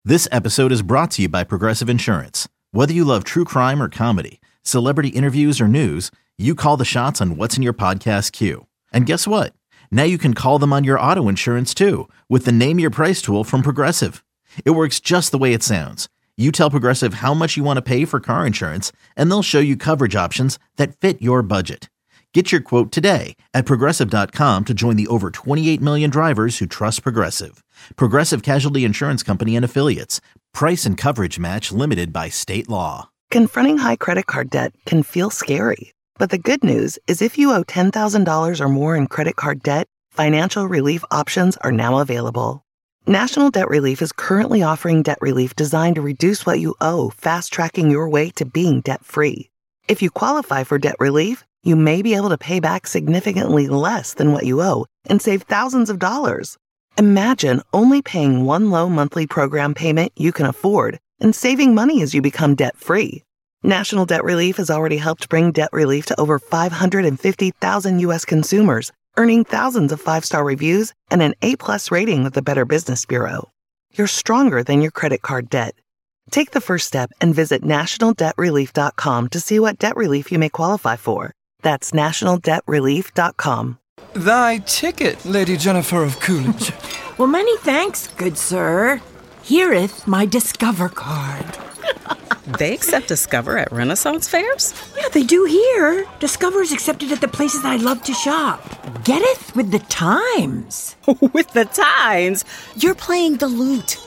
This episode is brought to you by Progressive Insurance. Whether you love true crime or comedy, celebrity interviews or news, you call the shots on what's in your podcast queue. And guess what? Now you can call them on your auto insurance too with the Name Your Price tool from Progressive. It works just the way it sounds. You tell Progressive how much you want to pay for car insurance, and they'll show you coverage options that fit your budget. Get your quote today at Progressive.com to join the over 28 million drivers who trust Progressive. Progressive Casualty Insurance Company and Affiliates. Price and coverage match limited by state law. Confronting high credit card debt can feel scary. But the good news is if you owe $10,000 or more in credit card debt, financial relief options are now available. National Debt Relief is currently offering debt relief designed to reduce what you owe, fast-tracking your way to being debt-free. If you qualify for debt relief, you may be able to pay back significantly less than what you owe and save thousands of dollars. Imagine only paying one low monthly program payment you can afford and saving money as you become debt-free. National Debt Relief has already helped bring debt relief to over 550,000 U.S. consumers, earning thousands of five-star reviews and an A-plus rating with the Better Business Bureau. You're stronger than your credit card debt. Take the first step and visit nationaldebtrelief.com to see what debt relief you may qualify for. That's nationaldebtrelief.com. Thy ticket, Lady Jennifer of Coolidge. Well, many thanks, good sir. Here'th my Discover card. They accept Discover at Renaissance fairs? Yeah, they do here. Discover is accepted at the places I love to shop. Getteth with the times. With the times? You're playing the lute.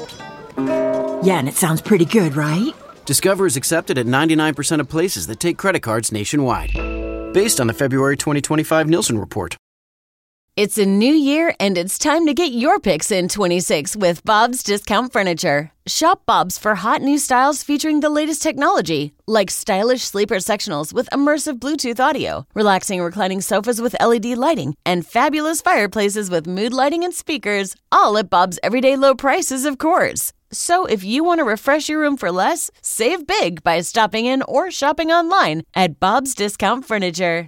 Yeah, and it sounds pretty good, right? Discover is accepted at 99% of places that take credit cards nationwide. Based on the February 2025 Nielsen report. It's a new year, and it's time to get your picks in 26 with Bob's Discount Furniture. Shop Bob's for hot new styles featuring the latest technology, like stylish sleeper sectionals with immersive Bluetooth audio, relaxing reclining sofas with LED lighting, and fabulous fireplaces with mood lighting and speakers, all at Bob's everyday low prices, of course. So if you want to refresh your room for less, save big by stopping in or shopping online at Bob's Discount Furniture.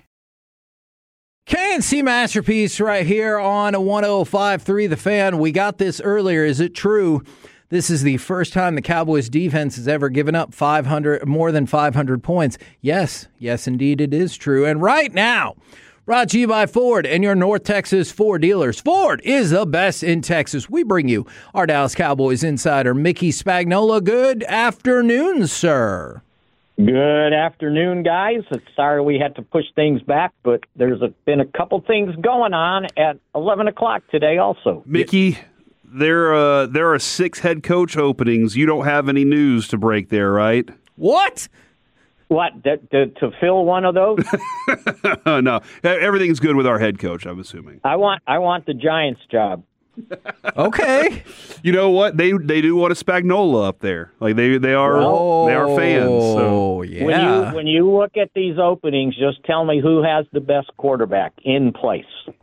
K&C Masterpiece right here on 105.3 The Fan. We got this earlier. Is it true? This is the first time the Cowboys defense has ever given up more than 500 points. Yes, indeed it is true. And right now, brought to you by Ford and your North Texas Ford dealers. Ford is the best in Texas. We bring you our Dallas Cowboys insider, Mickey Spagnola. Good afternoon, sir. Good afternoon, guys. Sorry we had to push things back, but there's been a couple things going on at 11 o'clock today also. Mickey, there are 6 head coach openings. You don't have any news to break there, right? What? What, to fill one of those? No, everything's good with our head coach, I'm assuming. I want the Giants job. Okay. You know what? They do want a Spagnola up there. Like they are fans. So yeah. When you look at these openings, just tell me who has the best quarterback in place.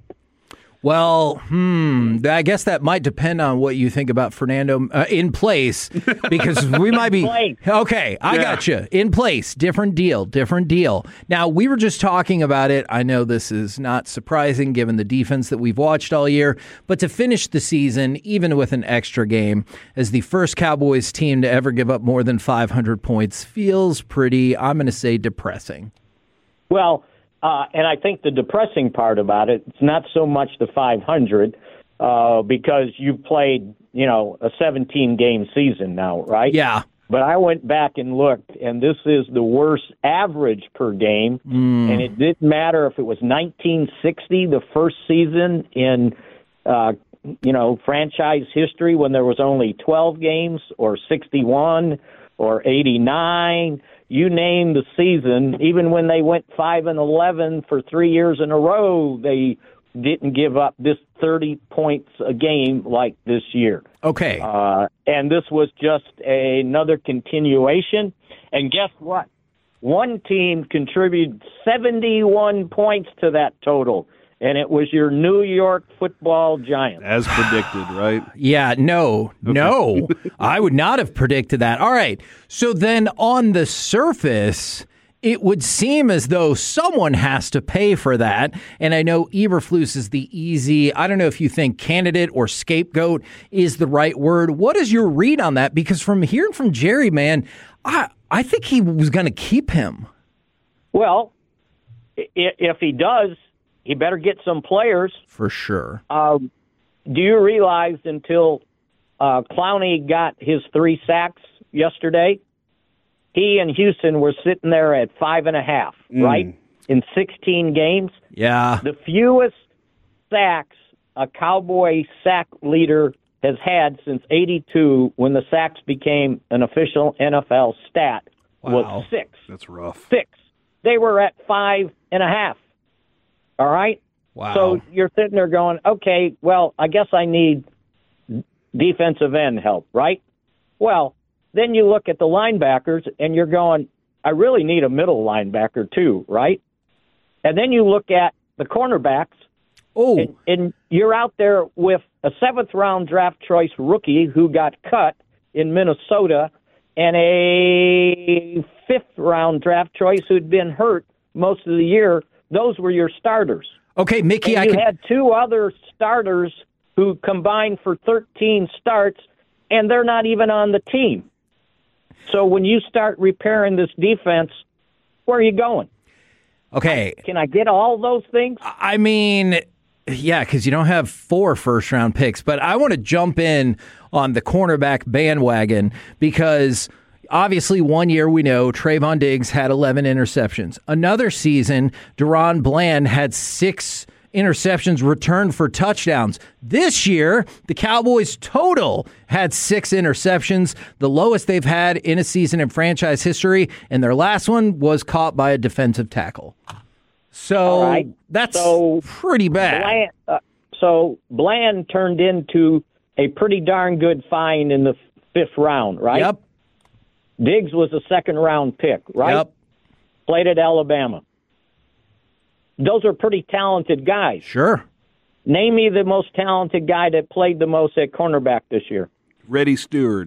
Well, I guess that might depend on what you think about Fernando in place, because we might be okay. I got you in place. Different deal. Now, we were just talking about it. I know this is not surprising given the defense that we've watched all year, but to finish the season, even with an extra game, as the first Cowboys team to ever give up more than 500 points, feels pretty, I'm going to say, depressing. Well, and I think the depressing part about it, it's not so much the 500, because you've played, a 17-game season now, right? Yeah. But I went back and looked, and this is the worst average per game, and it didn't matter if it was 1960, the first season in, franchise history when there was only 12 games, or 61, or 89. You name the season, even when they went 5-11 for 3 years in a row, they didn't give up this 30 points a game like this year. Okay. And this was just another continuation. And guess what? One team contributed 71 points to that total, and it was your New York Football Giants. As predicted, right? Yeah, no, I would not have predicted that. All right, so then on the surface, it would seem as though someone has to pay for that. And I know Eberflus is the easy, I don't know if you think candidate or scapegoat is the right word. What is your read on that? Because from hearing from Jerry, man, I think he was going to keep him. Well, if he does, he better get some players. For sure. Do you realize until Clowney got his 3 sacks yesterday, he and Houston were sitting there at 5.5, right? In 16 games. Yeah. The fewest sacks a Cowboy sack leader has had since '82, when the sacks became an official NFL stat, was 6. That's rough. 6. They were at 5.5. All right? Wow. So you're sitting there going, okay, well, I guess I need defensive end help, right? Well, then you look at the linebackers, and you're going, I really need a middle linebacker too, right? And then you look at the cornerbacks, and you're out there with a 7th-round draft choice rookie who got cut in Minnesota and a 5th-round draft choice who'd been hurt most of the year. Those were your starters. Okay, Mickey, and you had 2 other starters who combined for 13 starts, and they're not even on the team. So when you start repairing this defense, where are you going? Okay. Can I get all those things? I mean, yeah, because you don't have 4 first-round picks. But I want to jump in on the cornerback bandwagon because obviously one year we know Trayvon Diggs had 11 interceptions. Another season, Deron Bland had 6 interceptions returned for touchdowns. This year, the Cowboys total had 6 interceptions, the lowest they've had in a season in franchise history, and their last one was caught by a defensive tackle. So that's pretty bad. Bland turned into a pretty darn good find in the 5th round, right? Yep. Diggs was a 2nd-round pick, right? Yep. Played at Alabama. Those are pretty talented guys. Sure. Name me the most talented guy that played the most at cornerback this year. Reddy Stewart.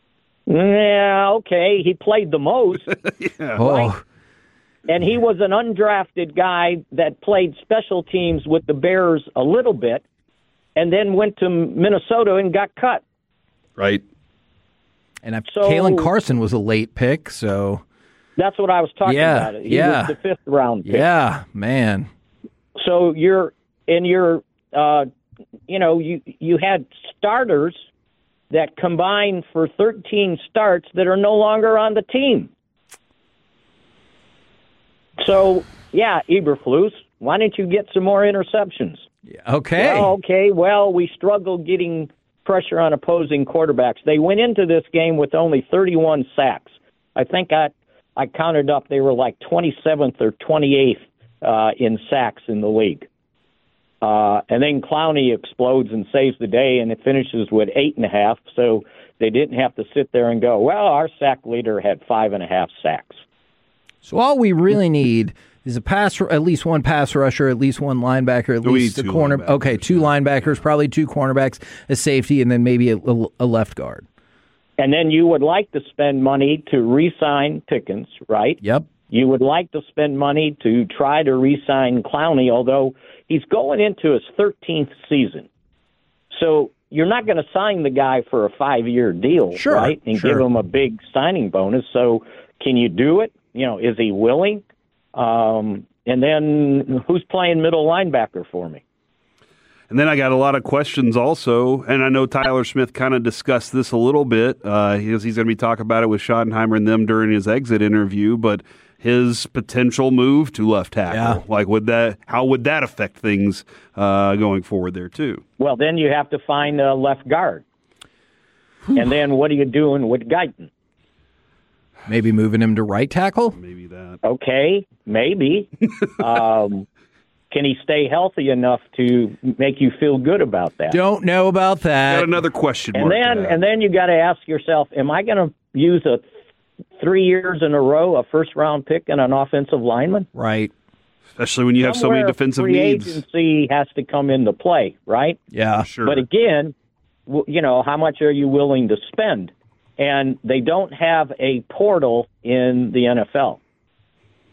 Yeah, okay. He played the most. Yeah. Right? And he was an undrafted guy that played special teams with the Bears a little bit and then went to Minnesota and got cut. Right. And Kalen Carson was a late pick, so... That's what I was talking about. He was the 5th-round pick. Yeah, man. So you had starters that combined for 13 starts that are no longer on the team. So, yeah, Eberflus, why didn't you get some more interceptions? Yeah, okay. Well, we struggled getting pressure on opposing quarterbacks. They went into this game with only 31 sacks. I think I counted up, they were like 27th or 28th in sacks in the league. And then Clowney explodes and saves the day, and it finishes with 8.5, so they didn't have to sit there and go, well, our sack leader had 5.5 sacks. So all we really need is at least one pass rusher, at least one linebacker, at least a corner. Okay, 2 linebackers, probably 2 cornerbacks, a safety, and then maybe a left guard. And then you would like to spend money to re-sign Pickens, right? Yep. You would like to spend money to try to re-sign Clowney, although he's going into his 13th season. So you're not going to sign the guy for a 5-year deal, right? And give him a big signing bonus. So can you do it? Is he willing? And then who's playing middle linebacker for me? And then I got a lot of questions also, and I know Tyler Smith kind of discussed this a little bit. He's going to be talking about it with Schottenheimer and them during his exit interview, but his potential move to left tackle, how would that affect things going forward there too? Well, then you have to find a left guard. And then what are you doing with Guyton? Maybe moving him to right tackle? Maybe that. Okay, maybe. Can he stay healthy enough to make you feel good about that? Don't know about that. Got another question mark. And then you got to ask yourself, am I going to use 3 years in a row a first-round pick and an offensive lineman? Right. Especially when you have so many defensive needs. Free agency has to come into play, right? Yeah, sure. But again, how much are you willing to spend? And they don't have a portal in the NFL.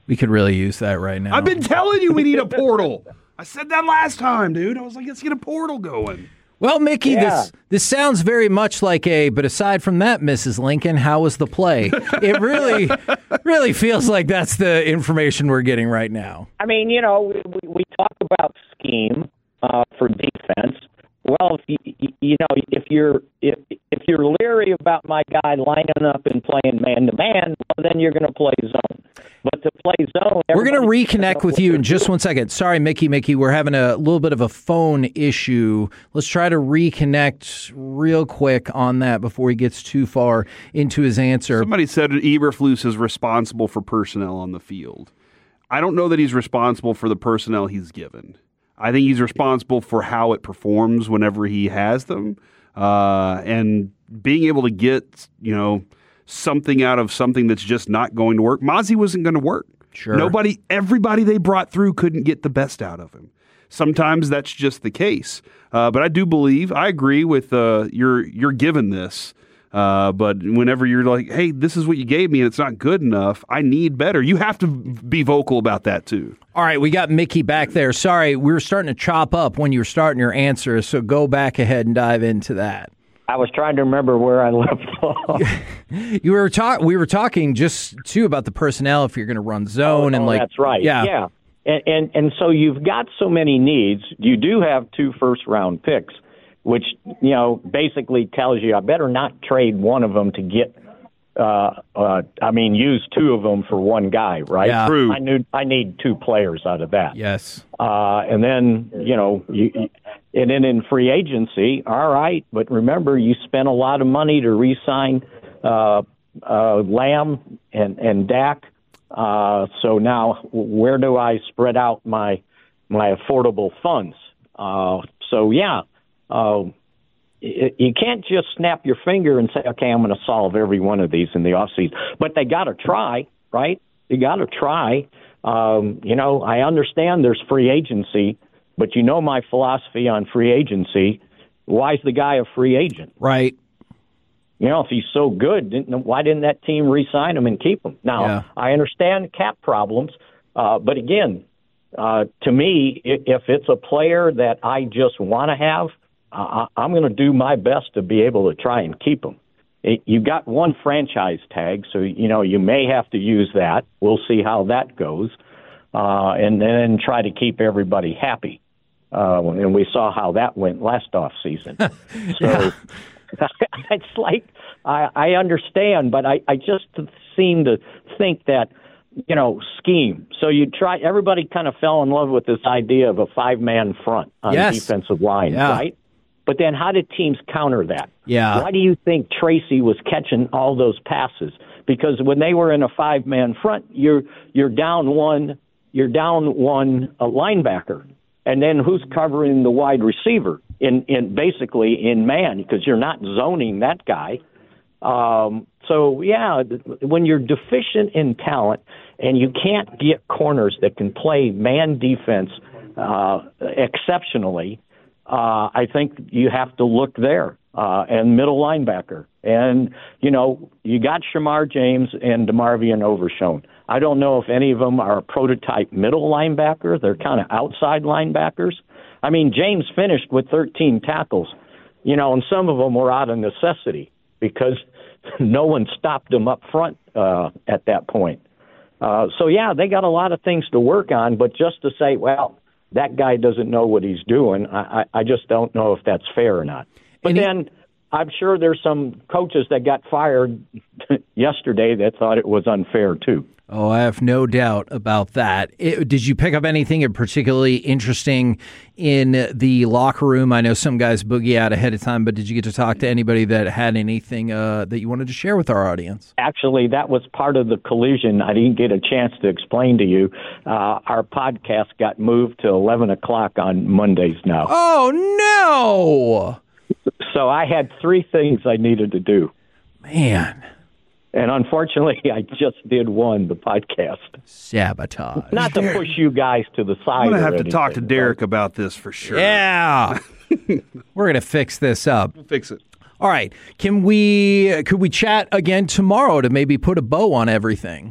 We could really use that right now. I've been telling you we need a portal. I said that last time, dude. I was like, let's get a portal going. Well, Mickey, this sounds very much like but aside from that, Mrs. Lincoln, how was the play? It really feels like that's the information we're getting right now. I mean, we talk about scheme for defense. Well, if you're leery about my guy lining up and playing man-to-man, well, then you're going to play zone. But to play zone... We're going to reconnect with you in just 1 second. Sorry, Mickey, we're having a little bit of a phone issue. Let's try to reconnect real quick on that before he gets too far into his answer. Somebody said Eberflus is responsible for personnel on the field. I don't know that he's responsible for the personnel he's given. I think he's responsible for how it performs whenever he has them, and being able to get, something out of something that's just not going to work. Mazi wasn't going to work. Sure. Everybody they brought through couldn't get the best out of him. Sometimes that's just the case. But I do believe, I agree with you're given this. But whenever you're like, hey, this is what you gave me and it's not good enough, I need better. You have to be vocal about that too. All right, we got Mickey back there. Sorry, we were starting to chop up when you were starting your answer, so go back ahead and dive into that. I was trying to remember where I left off. We were talking just too about the personnel if you're going to run zone and that's right. Yeah. And so you've got so many needs. You do have 2 first-round picks, which basically tells you I better not trade one of them to get. Use 2 of them for one guy, right? Yeah. True. I need 2 players out of that. Yes. And then and then in free agency, all right. But remember, you spent a lot of money to re-sign Lamb and Dak. So now, where do I spread out my affordable funds? You can't just snap your finger and say, okay, I'm going to solve every one of these in the offseason. But they got to try, right? You got to try. I understand there's free agency, but my philosophy on free agency. Why is the guy a free agent? Right. If he's so good, why didn't that team re-sign him and keep him? Now, I understand cap problems, but again, to me, if it's a player that I just want to have, I'm going to do my best to be able to try and keep him. You got 1 franchise tag, so you may have to use that. We'll see how that goes, and then try to keep everybody happy. And we saw how that went last off season. So it's like I understand, but I just seem to think that scheme. So everybody kind of fell in love with this idea of a 5-man front on the defensive line, right? But then how did teams counter that? Yeah. Why do you think Tracy was catching all those passes? Because when they were in a 5-man front, you're down one linebacker. And then who's covering the wide receiver in basically in man, because you're not zoning that guy. When you're deficient in talent and you can't get corners that can play man defense exceptionally, I think you have to look there, and middle linebacker. And, you got Shamar James and DeMarvion Overshown. I don't know if any of them are a prototype middle linebacker. They're kind of outside linebackers. I mean, James finished with 13 tackles, and some of them were out of necessity because no one stopped them up front at that point. They got a lot of things to work on, but just to say, well, that guy doesn't know what he's doing, I just don't know if that's fair or not. But then I'm sure there's some coaches that got fired yesterday that thought it was unfair, too. Oh, I have no doubt about that. Did you pick up anything particularly interesting in the locker room? I know some guys boogie out ahead of time, but did you get to talk to anybody that had anything that you wanted to share with our audience? Actually, that was part of the collision. I didn't get a chance to explain to you. Our podcast got moved to 11 o'clock on Mondays now. Oh, no! So I had 3 things I needed to do. Man. And unfortunately, I just did one, the podcast. Sabotage. Not to push you guys to the side. I'm going to have to talk to Derek about this for sure. Yeah. We're going to fix this up. We'll fix it. All right. Could we chat again tomorrow to maybe put a bow on everything?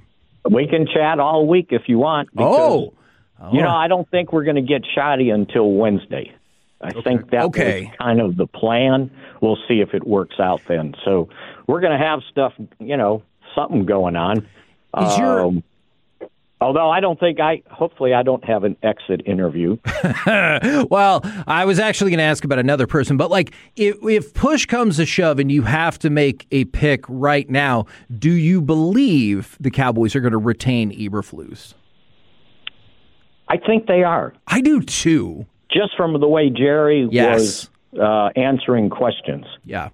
We can chat all week if you want. Because, I don't think we're going to get Shoddy until Wednesday. I think that was kind of the plan. We'll see if it works out then. So we're going to have stuff, something going on. Although hopefully I don't have an exit interview. Well, I was actually going to ask about another person, but if push comes to shove and you have to make a pick right now, do you believe the Cowboys are going to retain Eberflus? I think they are. I do too. Just from the way Jerry was answering questions. Yeah.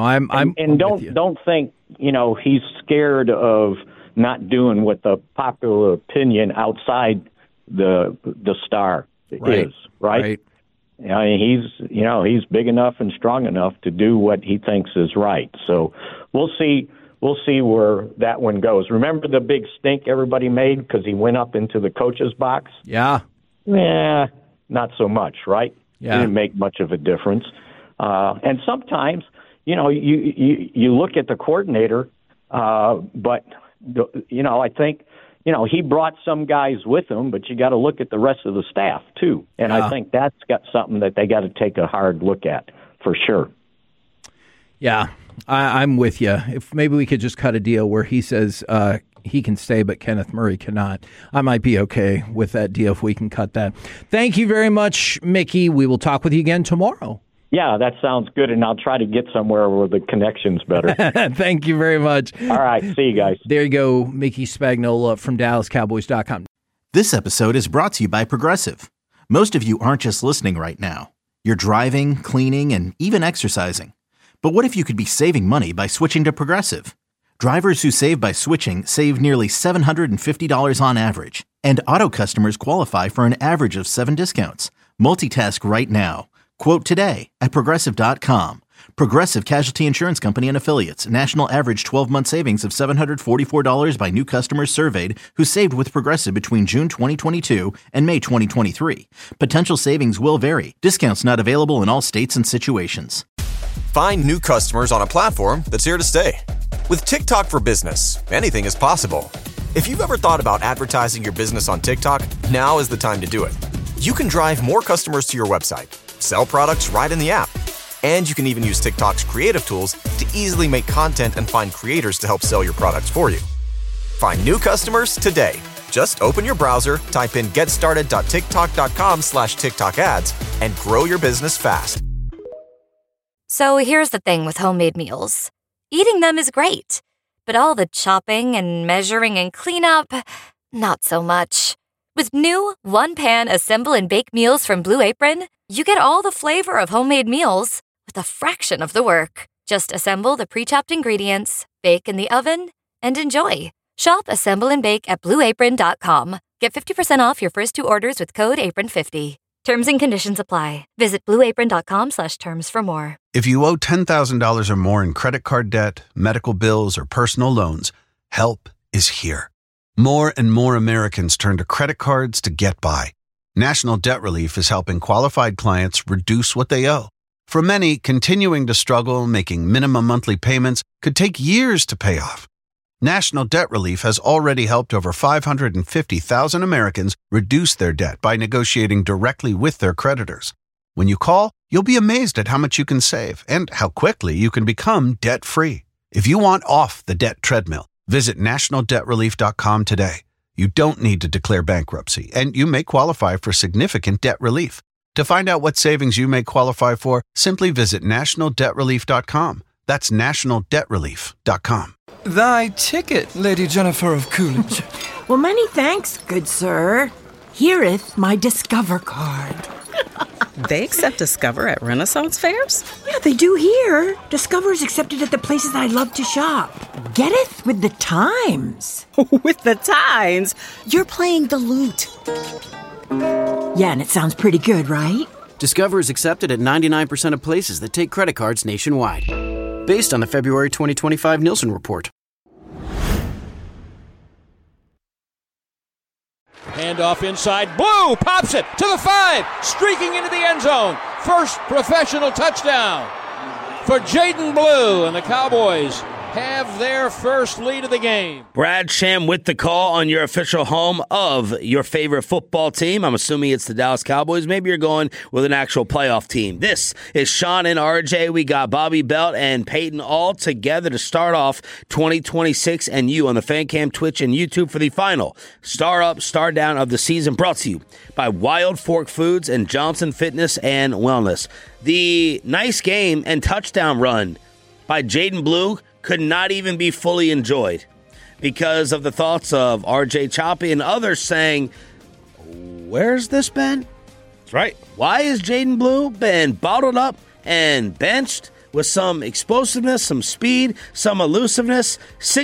Don't think, he's scared of not doing what the popular opinion outside the Star is, right? I mean, he's big enough and strong enough to do what he thinks is right. So we'll see where that one goes. Remember the big stink everybody made because he went up into the coach's box? Yeah. Yeah, not so much, right? Yeah. It didn't make much of a difference. And sometimes, you look at the coordinator, but I think, he brought some guys with him, but you got to look at the rest of the staff, too. And I think that's got something that they got to take a hard look at, for sure. Yeah, I'm with you. If maybe we could just cut a deal where he says he can stay, but Kenneth Murray cannot. I might be okay with that deal if we can cut that. Thank you very much, Mickey. We will talk with you again tomorrow. Yeah, that sounds good, and I'll try to get somewhere where the connection's better. Thank you very much. All right, see you guys. There you go, Mickey Spagnola from DallasCowboys.com. This episode is brought to you by Progressive. Most of you aren't just listening right now. You're driving, cleaning, and even exercising. But what if you could be saving money by switching to Progressive? Drivers who save by switching save nearly $750 on average. And auto customers qualify for an average of 7 discounts. Multitask right now. Quote today at Progressive.com. Progressive Casualty Insurance Company and Affiliates. National average 12-month savings of $744 by new customers surveyed who saved with Progressive between June 2022 and May 2023. Potential savings will vary. Discounts not available in all states and situations. Find new customers on a platform that's here to stay. With TikTok for Business, anything is possible. If you've ever thought about advertising your business on TikTok, now is the time to do it. You can drive more customers to your website, sell products right in the app, and you can even use TikTok's creative tools to easily make content and find creators to help sell your products for you. Find new customers today. Just open your browser, type in getstarted.tiktok.com/TikTok ads, and grow your business fast. So here's the thing with homemade meals. Eating them is great, but all the chopping and measuring and cleanup, not so much. With new one-pan assemble and bake meals from Blue Apron, you get all the flavor of homemade meals with a fraction of the work. Just assemble the pre-chopped ingredients, bake in the oven, and enjoy. Shop Assemble and Bake at BlueApron.com. Get 50% off your first 2 orders with code APRON50. Terms and conditions apply. Visit BlueApron.com/terms for more. If you owe $10,000 or more in credit card debt, medical bills, or personal loans, help is here. More and more Americans turn to credit cards to get by. National Debt Relief is helping qualified clients reduce what they owe. For many, continuing to struggle making minimum monthly payments could take years to pay off. National Debt Relief has already helped over 550,000 Americans reduce their debt by negotiating directly with their creditors. When you call, you'll be amazed at how much you can save and how quickly you can become debt-free. If you want off the debt treadmill, visit nationaldebtrelief.com today. You don't need to declare bankruptcy, and you may qualify for significant debt relief. To find out what savings you may qualify for, simply visit nationaldebtrelief.com. That's nationaldebtrelief.com. Thy ticket, Lady Jennifer of Coolidge. Well, many thanks, good sir. Here'th my Discover card. They accept Discover at Renaissance fairs? Yeah, they do here. Discover is accepted at the places I love to shop. Getteth with the times. With the times? You're playing the lute. Yeah, and it sounds pretty good, right? Discover is accepted at 99% of places that take credit cards nationwide. Based on the February 2025 Nielsen report. Handoff inside. Blue pops it to the 5, streaking into the end zone. First professional touchdown for Jaden Blue, and the Cowboys have their first lead of the game. Brad Sham with the call on your official home of your favorite football team. I'm assuming it's the Dallas Cowboys. Maybe you're going with an actual playoff team. This is Sean and RJ. We got Bobby Belt and Peyton all together to start off 2026 and you on the FanCam, Twitch, and YouTube for the final Star Up, Star Down of the season, brought to you by Wild Fork Foods and Johnson Fitness and Wellness. The nice game and touchdown run by Jaden Blue could not even be fully enjoyed because of the thoughts of RJ Choppy and others saying, where's this been? That's right. Why is Jaden Blue been bottled up and benched with some explosiveness, some speed, some elusiveness?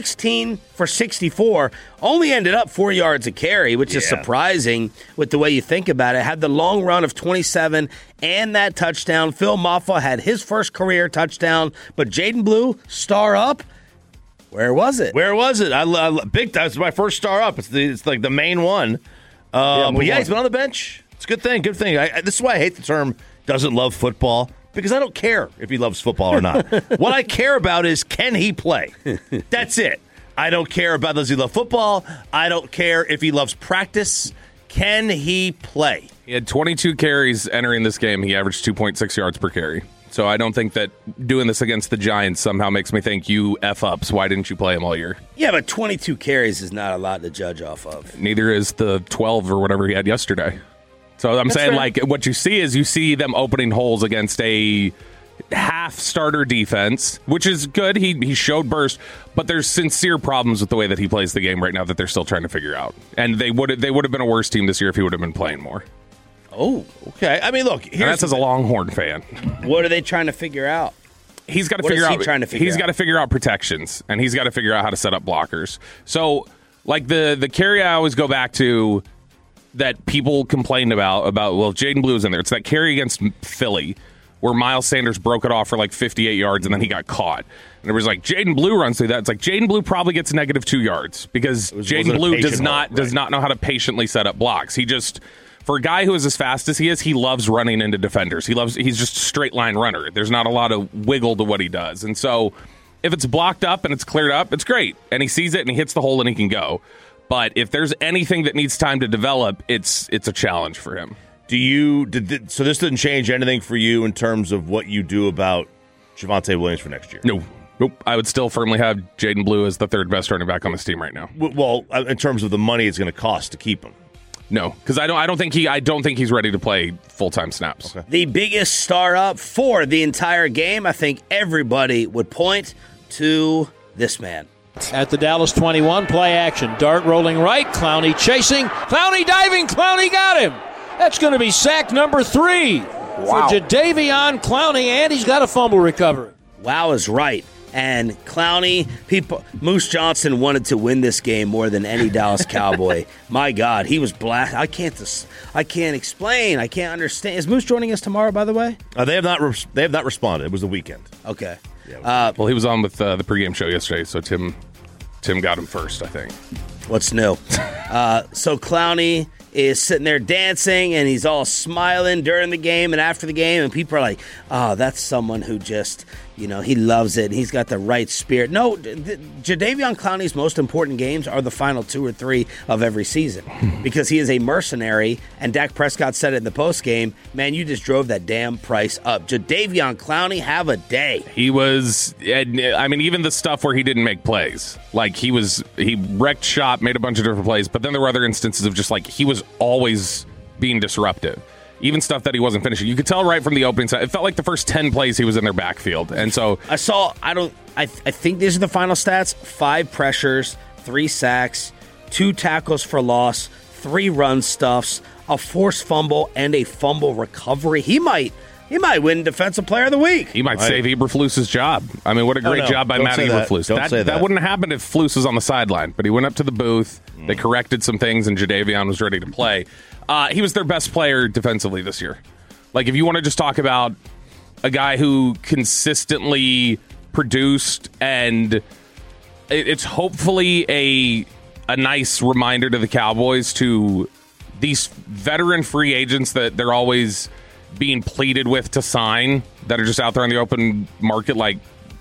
16 for 64. Only ended up 4 yards a carry, which is surprising with the way you think about it. Had the long run of 27 and that touchdown. Phil Maffa had his first career touchdown, but Jaden Blue, star up. Where was it? Where was it? Big time. It's my first star up. It's like the main one. But yeah, he's been on the bench. It's a good thing. Good thing. This is why I hate the term doesn't love football, because I don't care if he loves football or not. What I care about is, can he play? That's it. I don't care about does he love football. I don't care if he loves practice. Can he play? He had 22 carries entering this game. He averaged 2.6 yards per carry. So I don't think that doing this against the Giants somehow makes me think you F-ups. Why didn't you play him all year? Yeah, but 22 carries is not a lot to judge off of. Neither is the 12 or whatever he had yesterday. So I'm saying, like, what you see them opening holes against a half-starter defense, which is good. He showed burst, but there's sincere problems with the way that he plays the game right now that they're still trying to figure out. And they would have been a worse team this year if he would have been playing more. Oh, okay. I mean, look, that's as a Longhorn fan. What are they trying to figure out? He's got to figure out. He's got to figure out protections, and he's got to figure out how to set up blockers. So, like the carry I always go back to that people complained about well, Jaden Blue was in there. It's that carry against Philly where Miles Sanders broke it off for like 58 yards and then he got caught. And it was like Jaden Blue runs through that. It's like Jaden Blue probably gets negative 2 yards because Jaden Blue does not know how to patiently set up blocks. He just, for a guy who is as fast as he is, he loves running into defenders. He's just a straight line runner. There's not a lot of wiggle to what he does. And so if it's blocked up and it's cleared up, it's great. And he sees it and he hits the hole and he can go. But if there's anything that needs time to develop, it's a challenge for him. So this didn't change anything for you in terms of what you do about Javonte Williams for next year? Nope. I would still firmly have Jaden Blue as the third best running back on this team right now. Well, in terms of the money it's going to cost to keep him. No, because I don't think he's ready to play full-time snaps. Okay. The biggest star up for the entire game, I think everybody would point to this man. At the Dallas 21, play action. Dart rolling right. Clowney chasing. Clowney diving. Clowney got him. That's going to be sack number 3 for Jadeveon Clowney, and he's got a fumble recovery. Wow is right. And Clowney, Moose Johnson wanted to win this game more than any Dallas Cowboy. My God, he was blast. I can't explain. I can't understand. Is Moose joining us tomorrow, by the way? They have not responded. It was the weekend. Okay. Yeah, well, he was on with the pregame show yesterday, so Tim got him first, I think. What's new? So Clowney is sitting there dancing, and he's all smiling during the game and after the game, and people are like, oh, that's someone who just, he loves it, and he's got the right spirit. No, Jadeveon Clowney's most important games are the final 2 or 3 of every season because he is a mercenary, and Dak Prescott said it in the postgame, man, you just drove that damn price up. Jadeveon Clowney, have a day. He was, even the stuff where he didn't make plays. Like, he wrecked shop, made a bunch of different plays, but then there were other instances of just, like, he was always being disruptive. Even stuff that he wasn't finishing. You could tell right from the opening side. It felt like the first 10 plays he was in their backfield. And so I think these are the final stats. 5 pressures, 3 sacks, 2 tackles for loss, 3 run stuffs, a forced fumble, and a fumble recovery. He might win Defensive Player of the Week. He might save Eberflus's job. I mean, what a great job by Matt Eberflus. That wouldn't have happened if Flus was on the sideline, but he went up to the booth. They corrected some things, and Jadeveon was ready to play. He was their best player defensively this year. Like, if you want to just talk about a guy who consistently produced, and it's hopefully a nice reminder to the Cowboys, to these veteran free agents that they're always being pleaded with to sign, that are just out there on the open market, like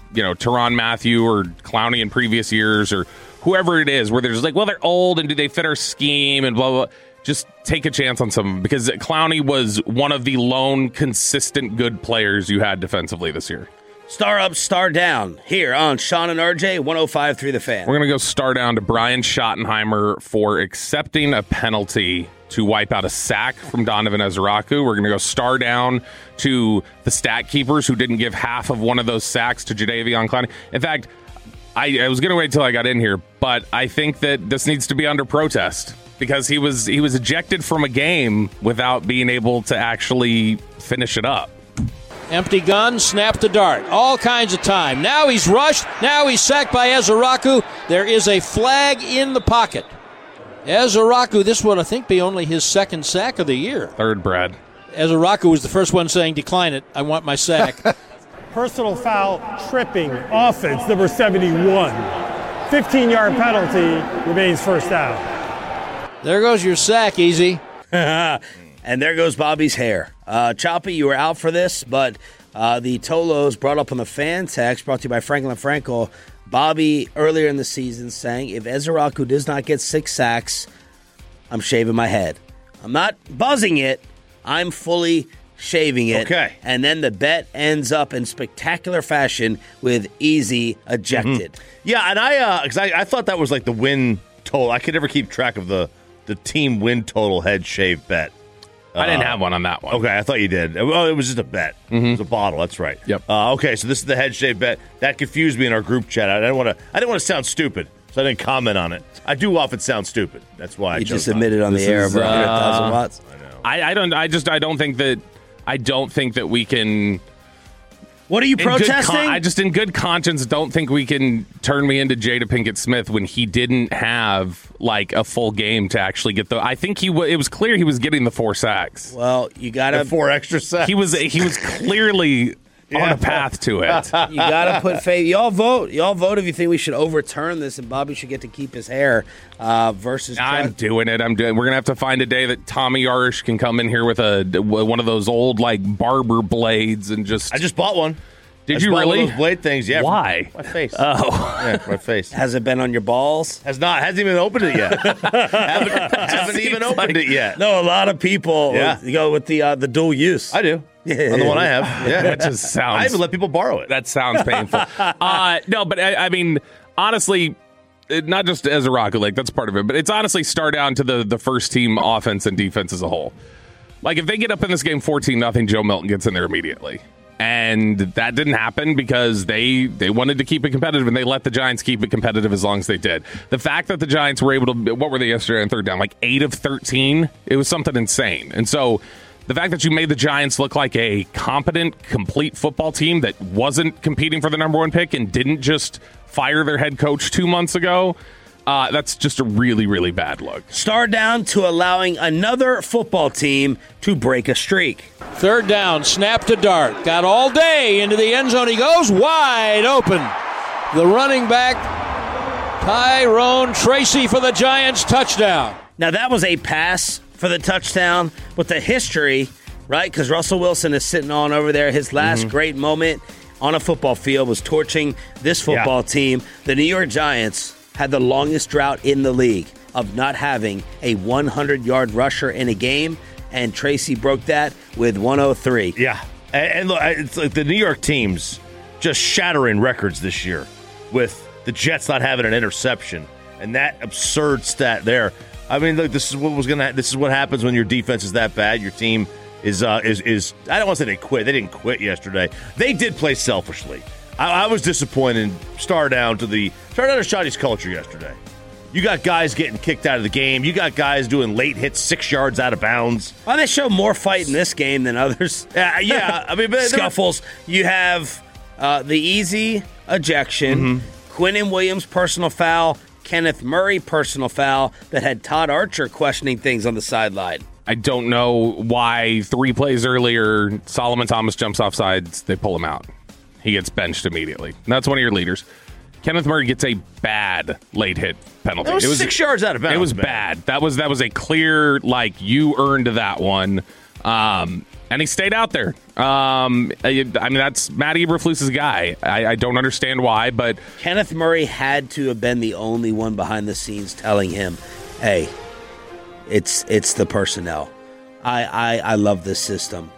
Tyrann Mathieu or Clowney in previous years or whoever it is, where they're just like, well, they're old and do they fit our scheme and blah, blah, blah. Just take a chance on some, because Clowney was one of the lone consistent good players you had defensively this year. Star up, star down here on Sean and RJ, 105.3 The Fan. We're going to go star down to Brian Schottenheimer for accepting a penalty to wipe out a sack from Donovan Ezeraku. We're going to go star down to the stat keepers who didn't give half of one of those sacks to Jadeveon Clowney. In fact, I was going to wait till I got in here, but I think that this needs to be under protest, because he was ejected from a game without being able to actually finish it up. Empty gun, snap the dart. All kinds of time. Now he's rushed. Now he's sacked by Ezeraku. There is a flag in the pocket. Ezeraku, this would, I think, be only his second sack of the year. Third, Brad. Ezeraku was the first one saying, decline it. I want my sack. Personal foul, tripping, offense, number 71. 15-yard penalty, remains first down. There goes your sack, Easy. And there goes Bobby's hair. Choppy, you were out for this, but the Tolos brought up on the fan text, brought to you by Franklin Frankel. Bobby, earlier in the season, saying, if Ezeraku does not get 6 sacks, I'm shaving my head. I'm not buzzing it. I'm fully shaving it. Okay. And then the bet ends up in spectacular fashion with Easy ejected. Mm-hmm. Yeah, and because I thought that was like the win total. I could never keep track of the team win total head shave bet. I didn't have one on that one. Okay, I thought you did. Well, it was just a bet. Mm-hmm. It was a bottle. That's right. Yep. Okay, so this is the head shave bet. That confused me in our group chat. I didn't want to sound stupid, so I didn't comment on it. I do often sound stupid. That's why I just admitted on the air of 100,000 watts. I know. I don't think that we can. What are you protesting? I just, in good conscience, don't think we can turn me into Jada Pinkett Smith when he didn't have like a full game to actually get the. I think it was clear he was getting the 4 sacks. Well, you got to 4 extra sacks. He was clearly on a path to it. You got to put faith. Y'all vote if you think we should overturn this and Bobby should get to keep his hair versus. I'm doing it. We're gonna have to find a day that Tommy Arish can come in here with one of those old like barber blades and just. I just bought one. Did you really? One of those blade things? Yeah. Why? My face. Oh, yeah, my face. Has it been on your balls? Has not. Hasn't even opened it yet. haven't even opened it yet. No, a lot no, people. Yeah. You go with the dual use. I do. Yeah. On the one I have. Yeah. That just sounds. I even let people borrow it. That sounds painful. No, but I mean, honestly, not just Ezeraku, like that's part of it, but it's honestly start down to the first team offense and defense as a whole. Like if they get up in this game 14-0, Joe Milton gets in there immediately. And that didn't happen because they wanted to keep it competitive, and they let the Giants keep it competitive as long as they did. The fact that the Giants were able to, what were they yesterday on third down? Like 8 of 13? It was something insane. And so the fact that you made the Giants look like a competent, complete football team that wasn't competing for the number 1 pick and didn't just fire their head coach 2 months ago, that's just a really, really bad look. Star down to allowing another football team to break a streak. Third down, snap to dart. Got all day into the end zone. He goes wide open. The running back, Tyrone Tracy for the Giants, touchdown. Now that was a pass for the touchdown, but the history, right? Because Russell Wilson is sitting on over there. His last great moment on a football field was torching this football team. The New York Giants had the longest drought in the league of not having a 100-yard rusher in a game, and Tracy broke that with 103. Yeah, and look, it's like the New York teams just shattering records this year with the Jets not having an interception, and that absurd stat there. I mean, look, this is what happens when your defense is that bad. Your team is. I don't want to say they quit. They didn't quit yesterday. They did play selfishly. I was disappointed. Start down to Shotty's culture yesterday. You got guys getting kicked out of the game. You got guys doing late hits 6 yards out of bounds. Well, they show more fight in this game than others. Yeah. I mean, scuffles. You have the easy ejection, Quinnen Williams personal foul, Kenneth Murray personal foul that had Todd Archer questioning things on the sideline. I don't know why 3 plays earlier, Solomon Thomas jumps off sides, they pull him out. He gets benched immediately. And that's one of your leaders. Kenneth Murray gets a bad late hit penalty. It was 6 yards out of bounds. It was bad. That was a clear, like, you earned that one. And he stayed out there. I mean, that's Matt Eberflus's guy. I don't understand why, but Kenneth Murray had to have been the only one behind the scenes telling him, hey, it's the personnel. I love this system.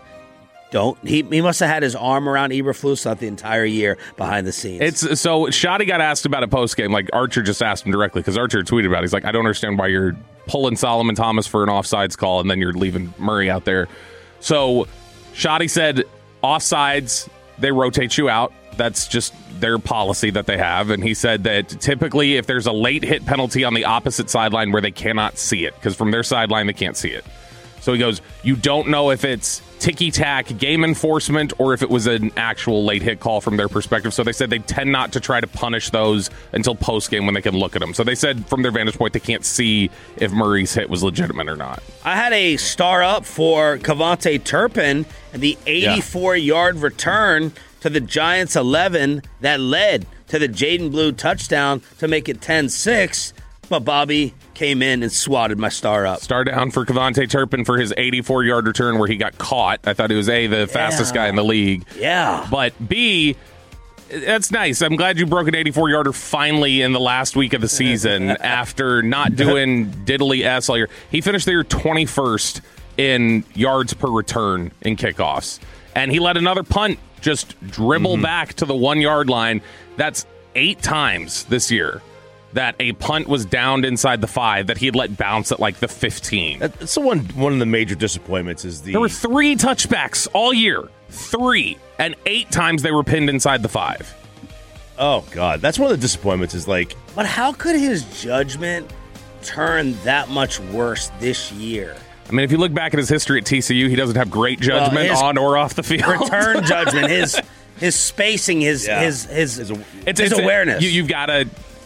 He must have had his arm around Eberflus throughout the entire year behind the scenes. So Shoddy got asked about it post-game. Like, Archer just asked him directly because Archer tweeted about it. He's like, I don't understand why you're pulling Solomon Thomas for an offsides call and then you're leaving Murray out there. So Shoddy said, offsides, they rotate you out. That's just their policy that they have. And he said that typically if there's a late hit penalty on the opposite sideline where they cannot see it, because from their sideline they can't see it. So he goes, you don't know if it's ticky-tack game enforcement or if it was an actual late hit call from their perspective. So they said they tend not to try to punish those until post-game when they can look at them. So they said from their vantage point they can't see if Murray's hit was legitimate or not. I had a star up for KaVontae Turpin and the 84-yard return to the Giants 11 that led to the Jaden Blue touchdown to make it 10-6. But Bobby came in and swatted my star up. Star down for KaVontae Turpin for his 84-yard return where he got caught. I thought he was the fastest guy in the league. Yeah. But B, that's nice. I'm glad you broke an 84-yarder finally in the last week of the season after not doing diddly-s all year. He finished the year 21st in yards per return in kickoffs. And he let another punt just dribble back to the 1-yard line. That's 8 times this year that a punt was downed inside the 5 that he had let bounce at like the 15. That's the one of the major disappointments is There were 3 touchbacks all year. 3. And 8 times they were pinned inside the 5. Oh, God. That's one of the disappointments is like... But how could his judgment turn that much worse this year? I mean, if you look back at his history at TCU, he doesn't have great judgment on or off the field. Return judgment, his spacing, his awareness. You've got to...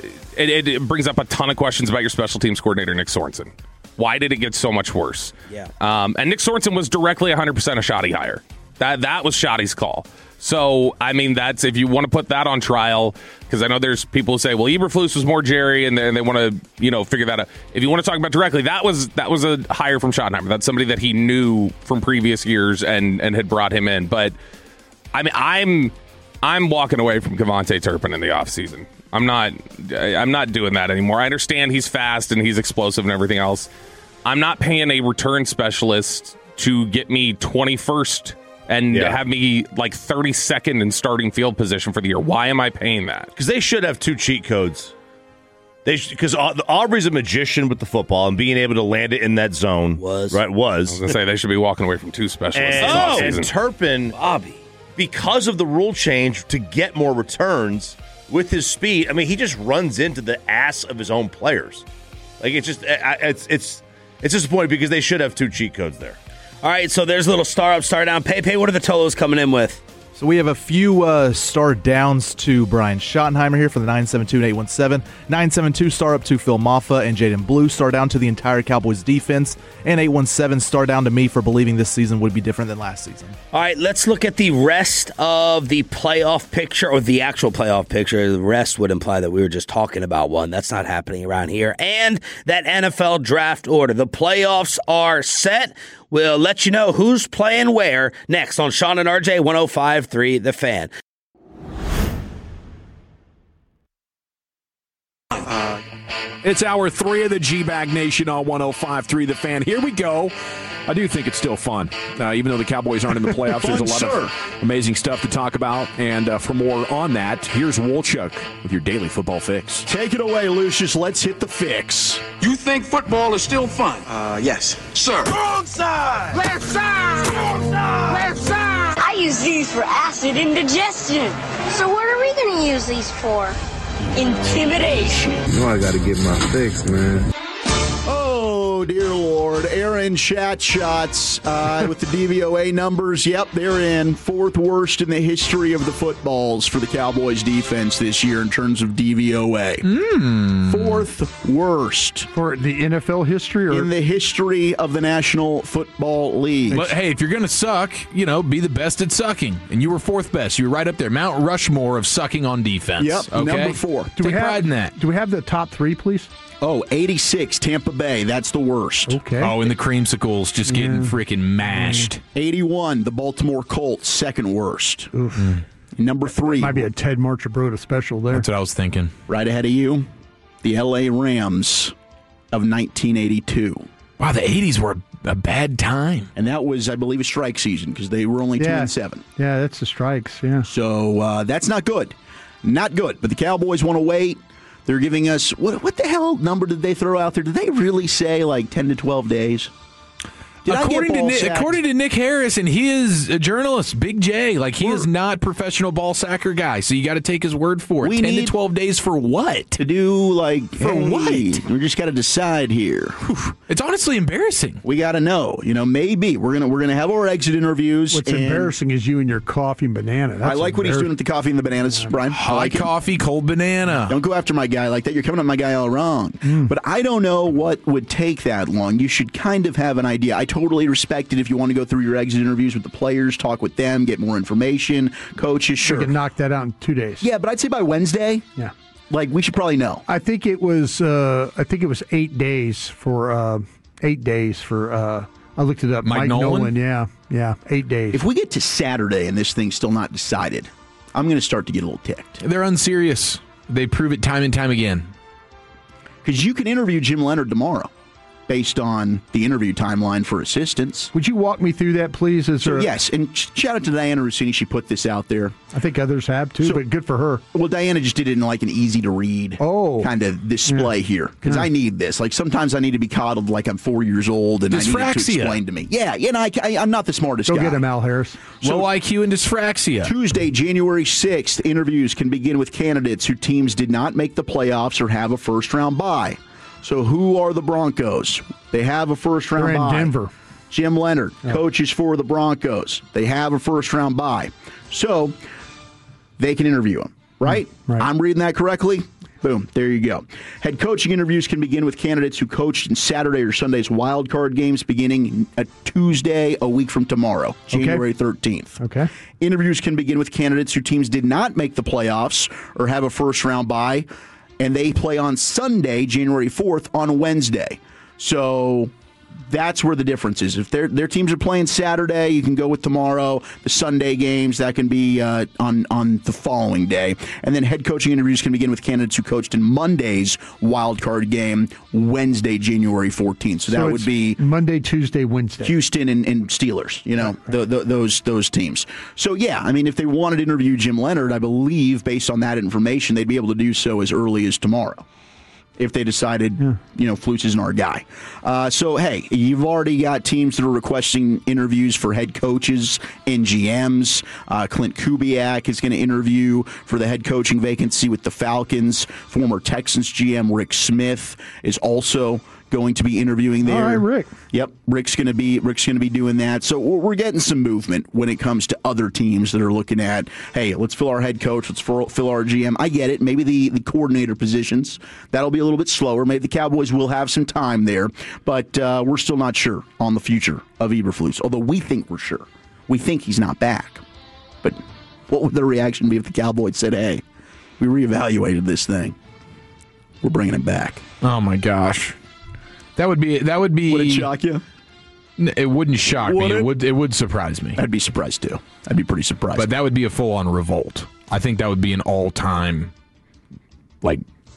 It brings up a ton of questions about your special teams coordinator, Nick Sorensen. Why did it get so much worse? Yeah. And Nick Sorensen was directly 100% a Shoddy hire. That was Shoddy's call. So, I mean, that's if you want to put that on trial, because I know there's people who say, well, Eberflus was more Jerry, and they want to, figure that out. If you want to talk about directly, that was a hire from Schottenheimer. That's somebody that he knew from previous years and had brought him in. But, I mean, I'm walking away from KaVontae Turpin in the offseason. I'm not doing that anymore. I understand he's fast and he's explosive and everything else. I'm not paying a return specialist to get me 21st and have me like 32nd in starting field position for the year. Why am I paying that? Because they should have 2 cheat codes. Because Aubrey's a magician with the football and being able to land it in that zone. Was. I was going to say they should be walking away from 2 specialists. And Turpin, Bobby, because of the rule change to get more returns with his speed, I mean, he just runs into the ass of his own players. Like it's disappointing because they should have 2 cheat codes there. All right, so there's a little star up, star down. Pepe, what are the Tolos coming in with? So we have a few star downs to Brian Schottenheimer here for the 972 and 817. 972 star up to Phil Maffa and Jaden Blue. Star down to the entire Cowboys defense. And 817 star down to me for believing this season would be different than last season. All right, let's look at the rest of the playoff picture, or the actual playoff picture. The rest would imply that we were just talking about one. That's not happening around here. And that NFL draft order. The playoffs are set. We'll let you know who's playing where next on Sean and RJ 105.3 The Fan. It's hour 3 of the G-Bag Nation on 105.3 The Fan. Here we go. I do think it's still fun. Even though the Cowboys aren't in the playoffs, there's a lot of amazing stuff to talk about. And for more on that, here's Wolchuk with your daily football fix. Take it away, Lucius. Let's hit the fix. You think football is still fun? Yes. Sir. Wrong side! Left side! Wrong side! Left side! I use these for acid indigestion. So what are we going to use these for? Intimidation. You know I got to get my fix, man. Oh, dear Lord. Aaron Chat Shots with the DVOA numbers. Yep, they're in 4th worst in the history of the footballs for the Cowboys defense this year in terms of DVOA. 4th worst. For the NFL history? Or? In the history of the National Football League. But hey, if you're going to suck, be the best at sucking. And you were 4th best. You were right up there. Mount Rushmore of sucking on defense. Yep, okay? number 4. Take pride in that. Do we have the top 3, please? Oh, 86, Tampa Bay. That's the worst. Okay. Oh, and the creamsicles just getting freaking mashed. 81, the Baltimore Colts, second worst. Oof. Number 3. Might be a Ted Marchibroda special there. That's what I was thinking. Right ahead of you, the L.A. Rams of 1982. Wow, the 80s were a bad time. And that was, I believe, a strike season because they were only 2-7. Yeah, that's the strikes, yeah. So that's not good. Not good. But the Cowboys want to wait. They're giving us, what the hell number did they throw out there? Did they really say like 10 to 12 days? According to Nick Harris, and he is a journalist, Big J, like he is not professional ball sacker guy, so you got to take his word for it. 10 to 12 days for what? To do like for what? We just got to decide here. Whew. It's honestly embarrassing. We got to know. Maybe we're gonna have our exit interviews. What's embarrassing is you and your coffee and banana. I like what he's doing with the coffee and the bananas, Brian. Hot coffee, cold banana. Don't go after my guy like that. You're coming at my guy all wrong. But I don't know what would take that long. You should kind of have an idea. I totally respect it if you want to go through your exit interviews with the players, talk with them, get more information, coaches, sure. We can knock that out in 2 days. Yeah, but I'd say by Wednesday, we should probably know. I think it was 8 days for 8 days for I looked it up. Mike Nolan? Yeah, 8 days. If we get to Saturday and this thing's still not decided, I'm going to start to get a little ticked. They're unserious. They prove it time and time again. Because you can interview Jim Leonard tomorrow, based on the interview timeline for assistants. Would you walk me through that, please? Yes, and shout out to Diana Rossini. She put this out there. I think others have, too, but good for her. Well, Diana just did it in like an easy-to-read kind of display here, because I need this. Like, sometimes I need to be coddled like I'm 4 years old, and I need it to explain to me. Yeah, I'm not the smartest guy. Go get him, Al Harris. So, low IQ and dyspraxia. Tuesday, January 6th, interviews can begin with candidates whose teams did not make the playoffs or have a first-round bye. So who are the Broncos? They have a first-round bye. They're in Denver. Jim Leonard, coaches for the Broncos. They have a first-round bye. So they can interview him, right? I'm reading that correctly? Boom, there you go. Head coaching interviews can begin with candidates who coached in Saturday or Sunday's wild card games beginning at Tuesday, a week from tomorrow, January 13th. Okay. Interviews can begin with candidates whose teams did not make the playoffs or have a first-round bye, and they play on Sunday, January 4th, on Wednesday. So that's where the difference is. If their teams are playing Saturday, you can go with tomorrow. The Sunday games, that can be on the following day. And then head coaching interviews can begin with candidates who coached in Monday's wild card game, Wednesday, January 14th. So that would be Monday, Tuesday, Wednesday. Houston and Steelers, those teams. So, yeah, I mean, if they wanted to interview Jim Leonard, I believe, based on that information, they'd be able to do so as early as tomorrow, if they decided, Flutz isn't our guy. So, hey, you've already got teams that are requesting interviews for head coaches and GMs. Clint Kubiak is going to interview for the head coaching vacancy with the Falcons. Former Texans GM Rick Smith is also going to be interviewing there. All right, Rick. Yep, Rick's going to be doing that. So we're getting some movement when it comes to other teams that are looking at, hey, let's fill our head coach, let's fill our GM. I get it. Maybe the coordinator positions, that'll be a little bit slower. Maybe the Cowboys will have some time there, but we're still not sure on the future of Eberflus, although we think we're sure. We think he's not back. But what would the reaction be if the Cowboys said, hey, we reevaluated this thing, we're bringing it back? Oh, my gosh. That would be. Would it shock you? It wouldn't shock me. It would surprise me. I'd be surprised too. I'd be pretty surprised. But that would be a full-on revolt. I think that would be an all-time, like,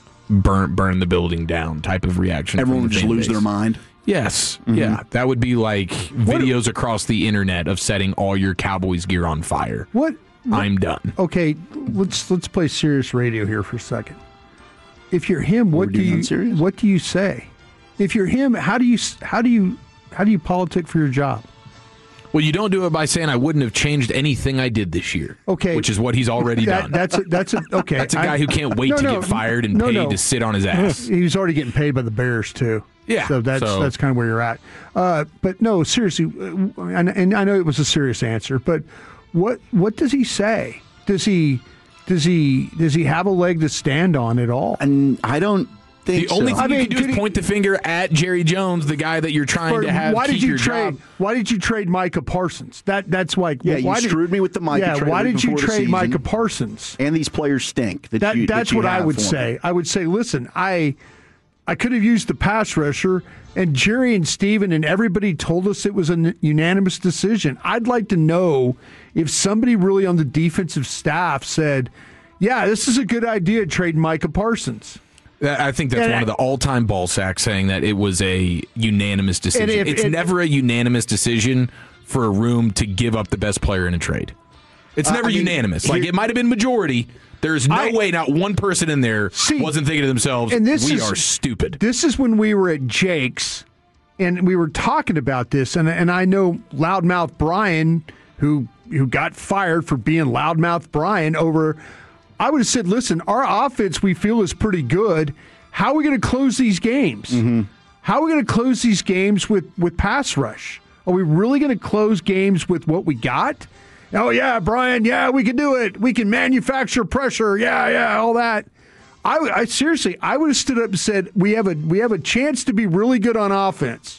burn the building down type of reaction. Everyone would just lose their mind. Yes. Mm-hmm. Yeah. That would be like videos across the internet of setting all your Cowboys gear on fire. What? I'm done. Okay, let's play serious radio here for a second. If you're him, what do you say? If you're him, how do you politic for your job? Well, you don't do it by saying I wouldn't have changed anything I did this year. Okay, which is what he's already done. That's okay. That's a guy who can't wait to get fired and paid to sit on his ass. He's already getting paid by the Bears too. Yeah, so that's kind of where you're at. But no, seriously, and I know it was a serious answer, but what does he say? Does he have a leg to stand on at all? And I don't. The only thing you can do is point the finger at Jerry Jones, the guy that you're trying to have keep your job. Why did you trade Micah Parsons? That's like you screwed me with the Micah trade. Why did you trade Micah Parsons? And these players stink. That's what I would say. I would say, listen, I I could have used the pass rusher, and Jerry and Steven and everybody told us it was a unanimous decision. I'd like to know if somebody really on the defensive staff said, yeah, this is a good idea, trading Micah Parsons. I think that's one of the all-time ball sacks saying that it was a unanimous decision. It's never a unanimous decision for a room to give up the best player in a trade. It's never unanimous. Like, it might have been majority. There's no way not one person in there wasn't thinking to themselves, we are stupid. This is when we were at Jake's, and we were talking about this, and I know Loudmouth Brian, who got fired for being Loudmouth Brian over, I would have said, listen, our offense we feel is pretty good. How are we going to close these games? Mm-hmm. How are we going to close these games with pass rush? Are we really going to close games with what we got? Oh, yeah, Brian, yeah, we can do it. We can manufacture pressure. Yeah, all that. I seriously, I would have stood up and said, we have a chance to be really good on offense,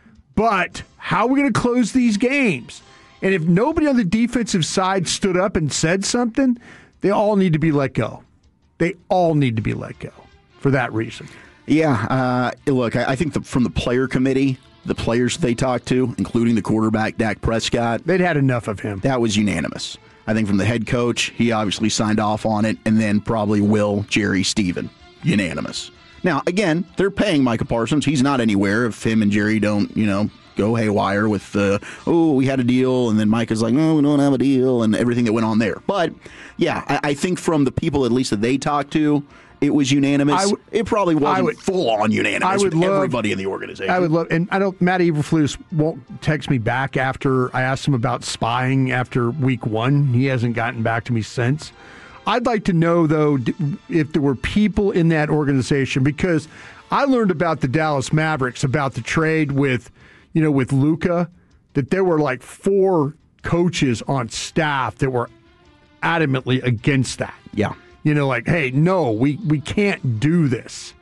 but how are we going to close these games? And if nobody on the defensive side stood up and said something, they all need to be let go. They all need to be let go for that reason. Yeah, look, I think from the player committee, the players they talked to, including the quarterback, Dak Prescott, they'd had enough of him. That was unanimous. I think from the head coach, he obviously signed off on it, and then probably Will, Jerry, Steven, unanimous. Now, again, they're paying Micah Parsons. He's not anywhere if him and Jerry don't, go haywire with, we had a deal, and then Micah's like, no, we don't have a deal, and everything that went on there. But, yeah, I think from the people at least that they talked to, it was unanimous. It probably wasn't full-on unanimous with everybody in the organization. I would love, and Matt Eberflus won't text me back after I asked him about spying after week 1. He hasn't gotten back to me since. I'd like to know, though, if there were people in that organization, because I learned about the Dallas Mavericks, about the trade with Luka, that there were like 4 coaches on staff that were adamantly against that. Yeah. Hey, no, we can't do this.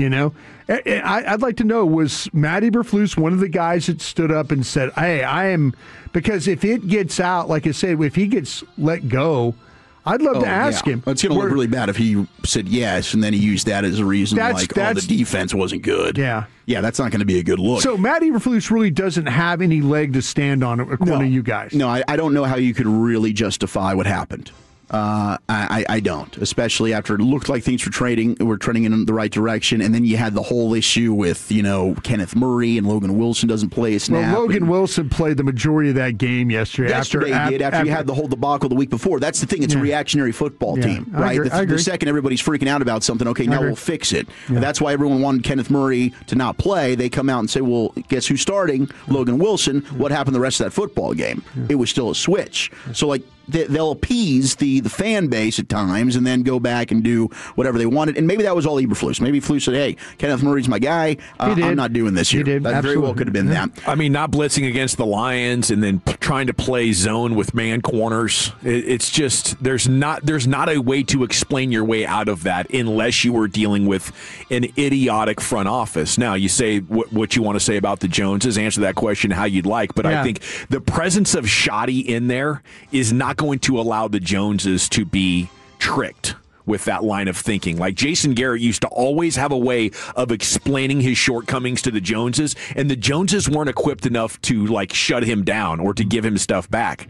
I'd like to know, was Matt Eberflus one of the guys that stood up and said, hey, because if it gets out, like I said, if he gets let go, I'd love to ask him. It's going to look really bad if he said yes, and then he used that as a reason, the defense wasn't good. Yeah. Yeah, that's not going to be a good look. So Matt Eberflus really doesn't have any leg to stand on, according to you guys. No, I don't know how you could really justify what happened. I don't, especially after it looked like things were trending in the right direction, and then you had the whole issue with Kenneth Murray and Logan Wilson doesn't play a snap. Well, Logan Wilson played the majority of that game yesterday. After you had the whole debacle the week before. That's the thing; it's a reactionary football team, right? I agree. The second everybody's freaking out about something, okay, now we'll fix it. Yeah. That's why everyone wanted Kenneth Murray to not play. They come out and say, "Well, guess who's starting? Logan Wilson." What happened the rest of that football game? It was still a switch. So they'll appease the fan base at times and then go back and do whatever they wanted. And maybe that was all Eberflus. Maybe Flus said, hey, Kenneth Murray's my guy. I'm not doing this here. That very well could have been that. I mean, not blitzing against the Lions and then trying to play zone with man corners. It's just there's not a way to explain your way out of that unless you were dealing with an idiotic front office. Now, you say what you want to say about the Joneses, answer that question how you'd like, but I think the presence of Shoddy in there is not going to allow the Joneses to be tricked with that line of thinking. Like Jason Garrett used to always have a way of explaining his shortcomings to the Joneses, and the Joneses weren't equipped enough to shut him down or to give him stuff back.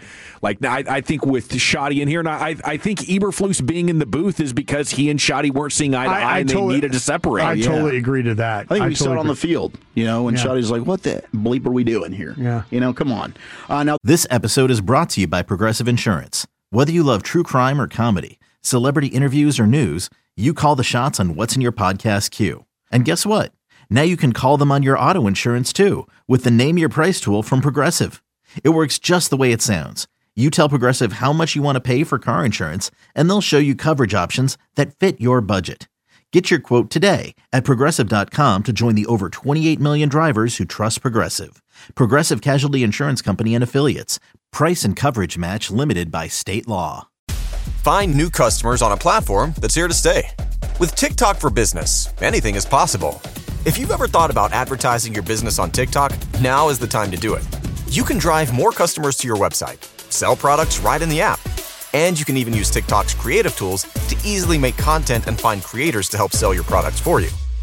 I think with Shoddy in here, and I think Eberflus being in the booth is because he and Shoddy weren't seeing eye to eye, and they needed to separate. I totally agree to that. I think we saw it on the field, and Shoddy's like, what the bleep are we doing here? Yeah. Come on. Now, this episode is brought to you by Progressive Insurance. Whether you love true crime or comedy, celebrity interviews or news, you call the shots on what's in your podcast queue. And guess what? Now you can call them on your auto insurance too with the Name Your Price tool from Progressive. It works just the way it sounds. You tell Progressive how much you want to pay for car insurance, and they'll show you coverage options that fit your budget. Get your quote today at Progressive.com to join the over 28 million drivers who trust Progressive. Progressive Casualty Insurance Company and Affiliates. Price and coverage match limited by state law. Find new customers on a platform that's here to stay. With TikTok for Business, anything is possible. If you've ever thought about advertising your business on TikTok, now is the time to do it. You can drive more customers to your website, sell products right in the app, and you can even use TikTok's creative tools to easily make content and find creators to help sell your products for you.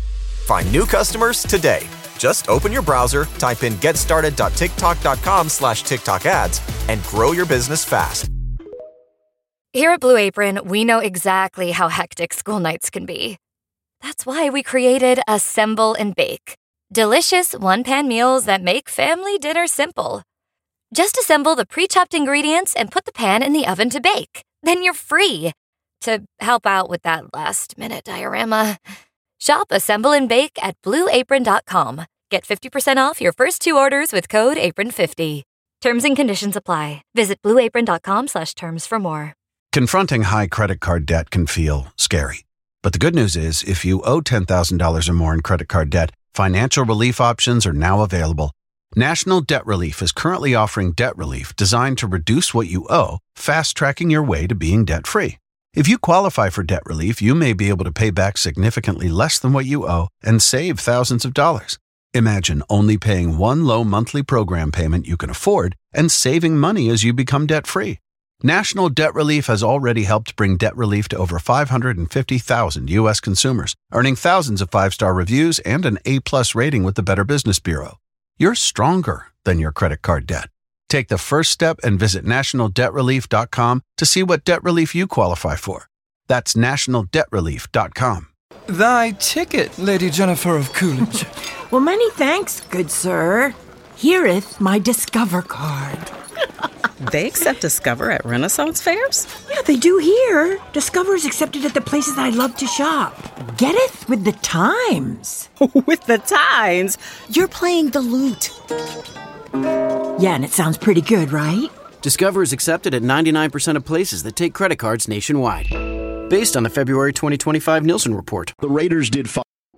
Find new customers today. Just open your browser, type in getstarted.tiktok.com/TikTok ads, and grow your business fast. Here at Blue Apron, we know exactly how hectic school nights can be. That's why we created Assemble and Bake. Delicious one-pan meals that make family dinner simple. Just assemble the pre-chopped ingredients and put the pan in the oven to bake. Then you're free to help out with that last-minute diorama. Shop Assemble and Bake at BlueApron.com. Get 50% off your first 2 orders with code APRON50. Terms and conditions apply. Visit BlueApron.com/terms for more. Confronting high credit card debt can feel scary. But the good news is, if you owe $10,000 or more in credit card debt, financial relief options are now available. National Debt Relief is currently offering debt relief designed to reduce what you owe, fast-tracking your way to being debt-free. If you qualify for debt relief, you may be able to pay back significantly less than what you owe and save thousands of dollars. Imagine only paying one low monthly program payment you can afford and saving money as you become debt-free. National Debt Relief has already helped bring debt relief to over 550,000 U.S. consumers, earning thousands of 5-star reviews and an A+ rating with the Better Business Bureau. You're stronger than your credit card debt. Take the first step and visit nationaldebtrelief.com to see what debt relief you qualify for. That's nationaldebtrelief.com. Thy ticket, Lady Jennifer of Coolidge. Well, many thanks, good sir. Hereeth my Discover card. They accept Discover at Renaissance fairs? Yeah, they do here. Discover is accepted at the places I love to shop. Getteth with the times. With the times? You're playing the lute. Yeah, and it sounds pretty good, right? Discover is accepted at 99% of places that take credit cards nationwide. Based on the February 2025 Nielsen report. The Raiders did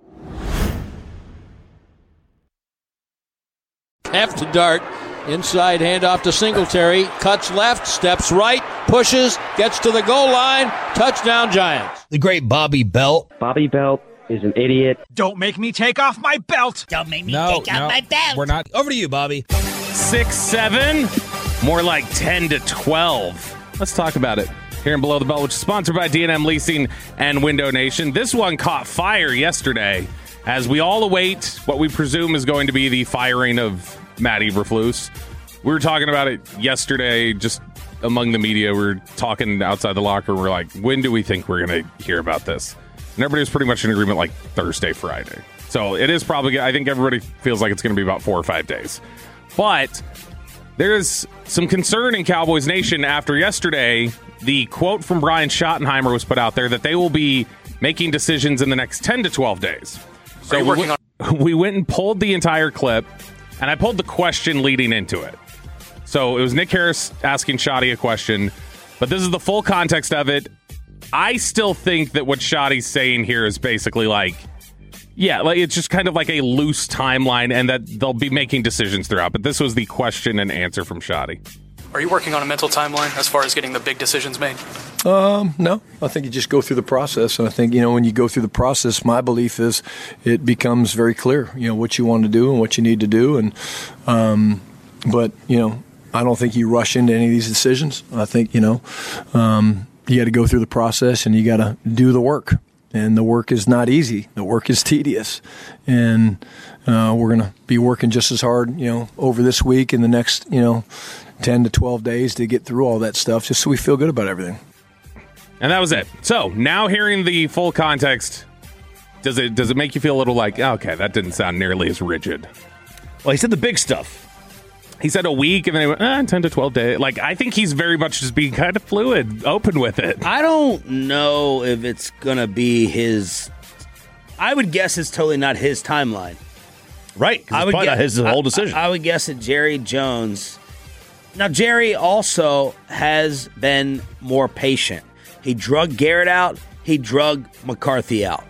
Half to Dart. Inside handoff to Singletary. Cuts left, steps right, pushes, gets to the goal line. Touchdown Giants. The great Bobby Belt. Bobby Belt is an idiot. Don't make me take off my belt. Don't make me take off my belt. We're not. Over to you, Bobby. 6-7, more like 10-12. Let's talk about it here in Below the Belt, which is sponsored by D&M Leasing and Window Nation. This one caught fire yesterday as we all await what we presume is going to be the firing of Matt Eberflus. We were talking about it yesterday, just among the media. We were talking outside the locker room. We're like, when do we think we're going to hear about this? And everybody was pretty much in agreement like Thursday, Friday. So it is probably, I think everybody feels like it's going to be about 4 or 5 days. But there's some concern in Cowboys Nation after yesterday. The quote from Brian Schottenheimer was put out there that they will be making decisions in the next 10 to 12 days. So we went and pulled the entire clip. And I pulled the question leading into it. So it was Nick Harris asking Shotty a question, but this is the full context of it. I still think that what Shotty's saying here is basically like, yeah, like it's just kind of like a loose timeline and that they'll be making decisions throughout. But this was the question and answer from Shotty. Are you working on a mental timeline as far as getting the big decisions made? No. I think you just go through the process. And I think, when you go through the process, my belief is it becomes very clear, what you want to do and what you need to do. And, but I don't think you rush into any of these decisions. I think, you got to go through the process and you got to do the work. And the work is not easy. The work is tedious. And we're going to be working just as hard, over this week and the next, 10 to 12 days to get through all that stuff just so we feel good about everything. And that was it. So now hearing the full context, does it make you feel a little like, okay, that didn't sound nearly as rigid? Well, he said the big stuff. He said a week, and then he went, 10 to 12 days. Like, I think he's very much just being kind of fluid, open with it. I don't know if it's going to be his... I would guess it's totally not his timeline. Right, because it's probably not his whole decision. I would guess that Jerry Jones... Now, Jerry also has been more patient. He drug Garrett out. He drug McCarthy out.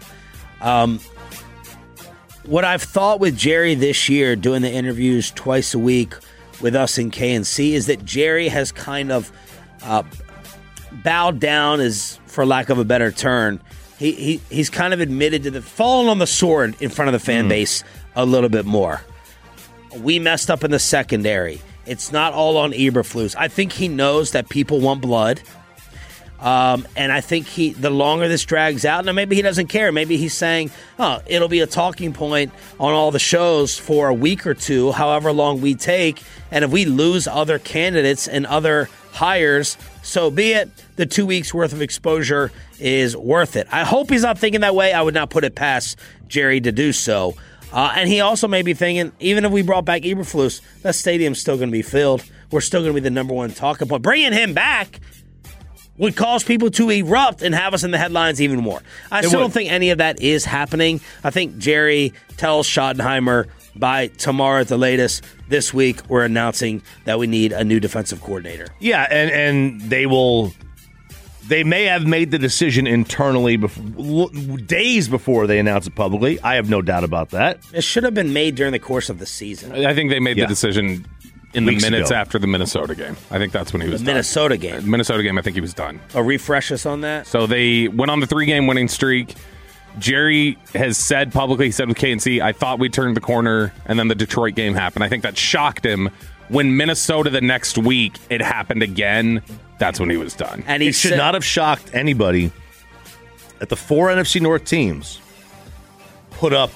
What I've thought with Jerry this year, doing the interviews twice a week with us in KNC, is that Jerry has kind of bowed down, as for lack of a better term. He's kind of admitted to falling on the sword in front of the fan base a little bit more. We messed up in the secondary. It's not all on Eberflus. I think he knows that people want blood. And I think the longer this drags out, now maybe he doesn't care. Maybe he's saying, it'll be a talking point on all the shows for a week or two, however long we take. And if we lose other candidates and other hires, so be it. The 2 weeks worth of exposure is worth it. I hope he's not thinking that way. I would not put it past Jerry to do so. And he also may be thinking, even if we brought back Eberflus, that stadium's still going to be filled. We're still going to be the number one talking point. Bringing him back would cause people to erupt and have us in the headlines even more. I still don't think any of that is happening. I think Jerry tells Schottenheimer by tomorrow at the latest, this week, we're announcing that we need a new defensive coordinator. Yeah, and they may have made the decision internally days before they announce it publicly. I have no doubt about that. It should have been made during the course of the season. I think they made the decision in the minutes after the Minnesota game. I think that's when he was done. Minnesota game. Minnesota game, I think he was done. Refresh us on that. So they went on the 3-game winning streak. Jerry has said publicly, he said with KNC, I thought we turned the corner, and then the Detroit game happened. I think that shocked him. When Minnesota the next week, it happened again. That's when he was done. And he should not have shocked anybody that the 4 NFC North teams put up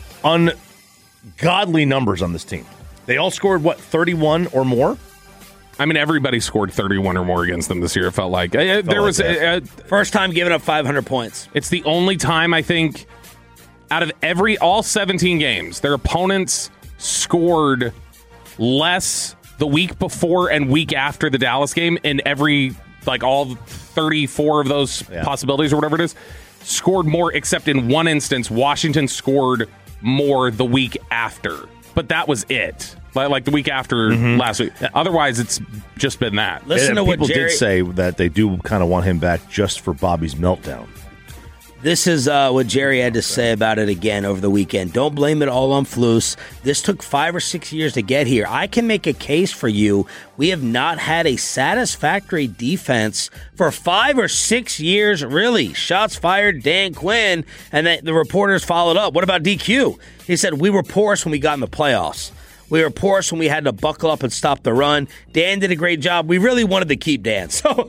ungodly numbers on this team. They all scored, 31 or more? I mean, everybody scored 31 or more against them this year, it felt like. First time giving up 500 points. It's the only time, I think, out of all 17 games, their opponents scored less the week before and week after the Dallas game in all 34 of those possibilities or whatever it is, scored more, except in one instance, Washington scored more the week after. But that was it. Like the week after last week. Otherwise, it's just been that. Listen to what people did say that they do kind of want him back just for Bobby's meltdown. This is what Jerry had to say about it again over the weekend. Don't blame it all on Flus. This took 5 or 6 years to get here. I can make a case for you. We have not had a satisfactory defense for 5 or 6 years, really. Shots fired, Dan Quinn, and the reporters followed up. What about DQ? He said, we were porous when we got in the playoffs. We were porous when we had to buckle up and stop the run. Dan did a great job. We really wanted to keep Dan. So,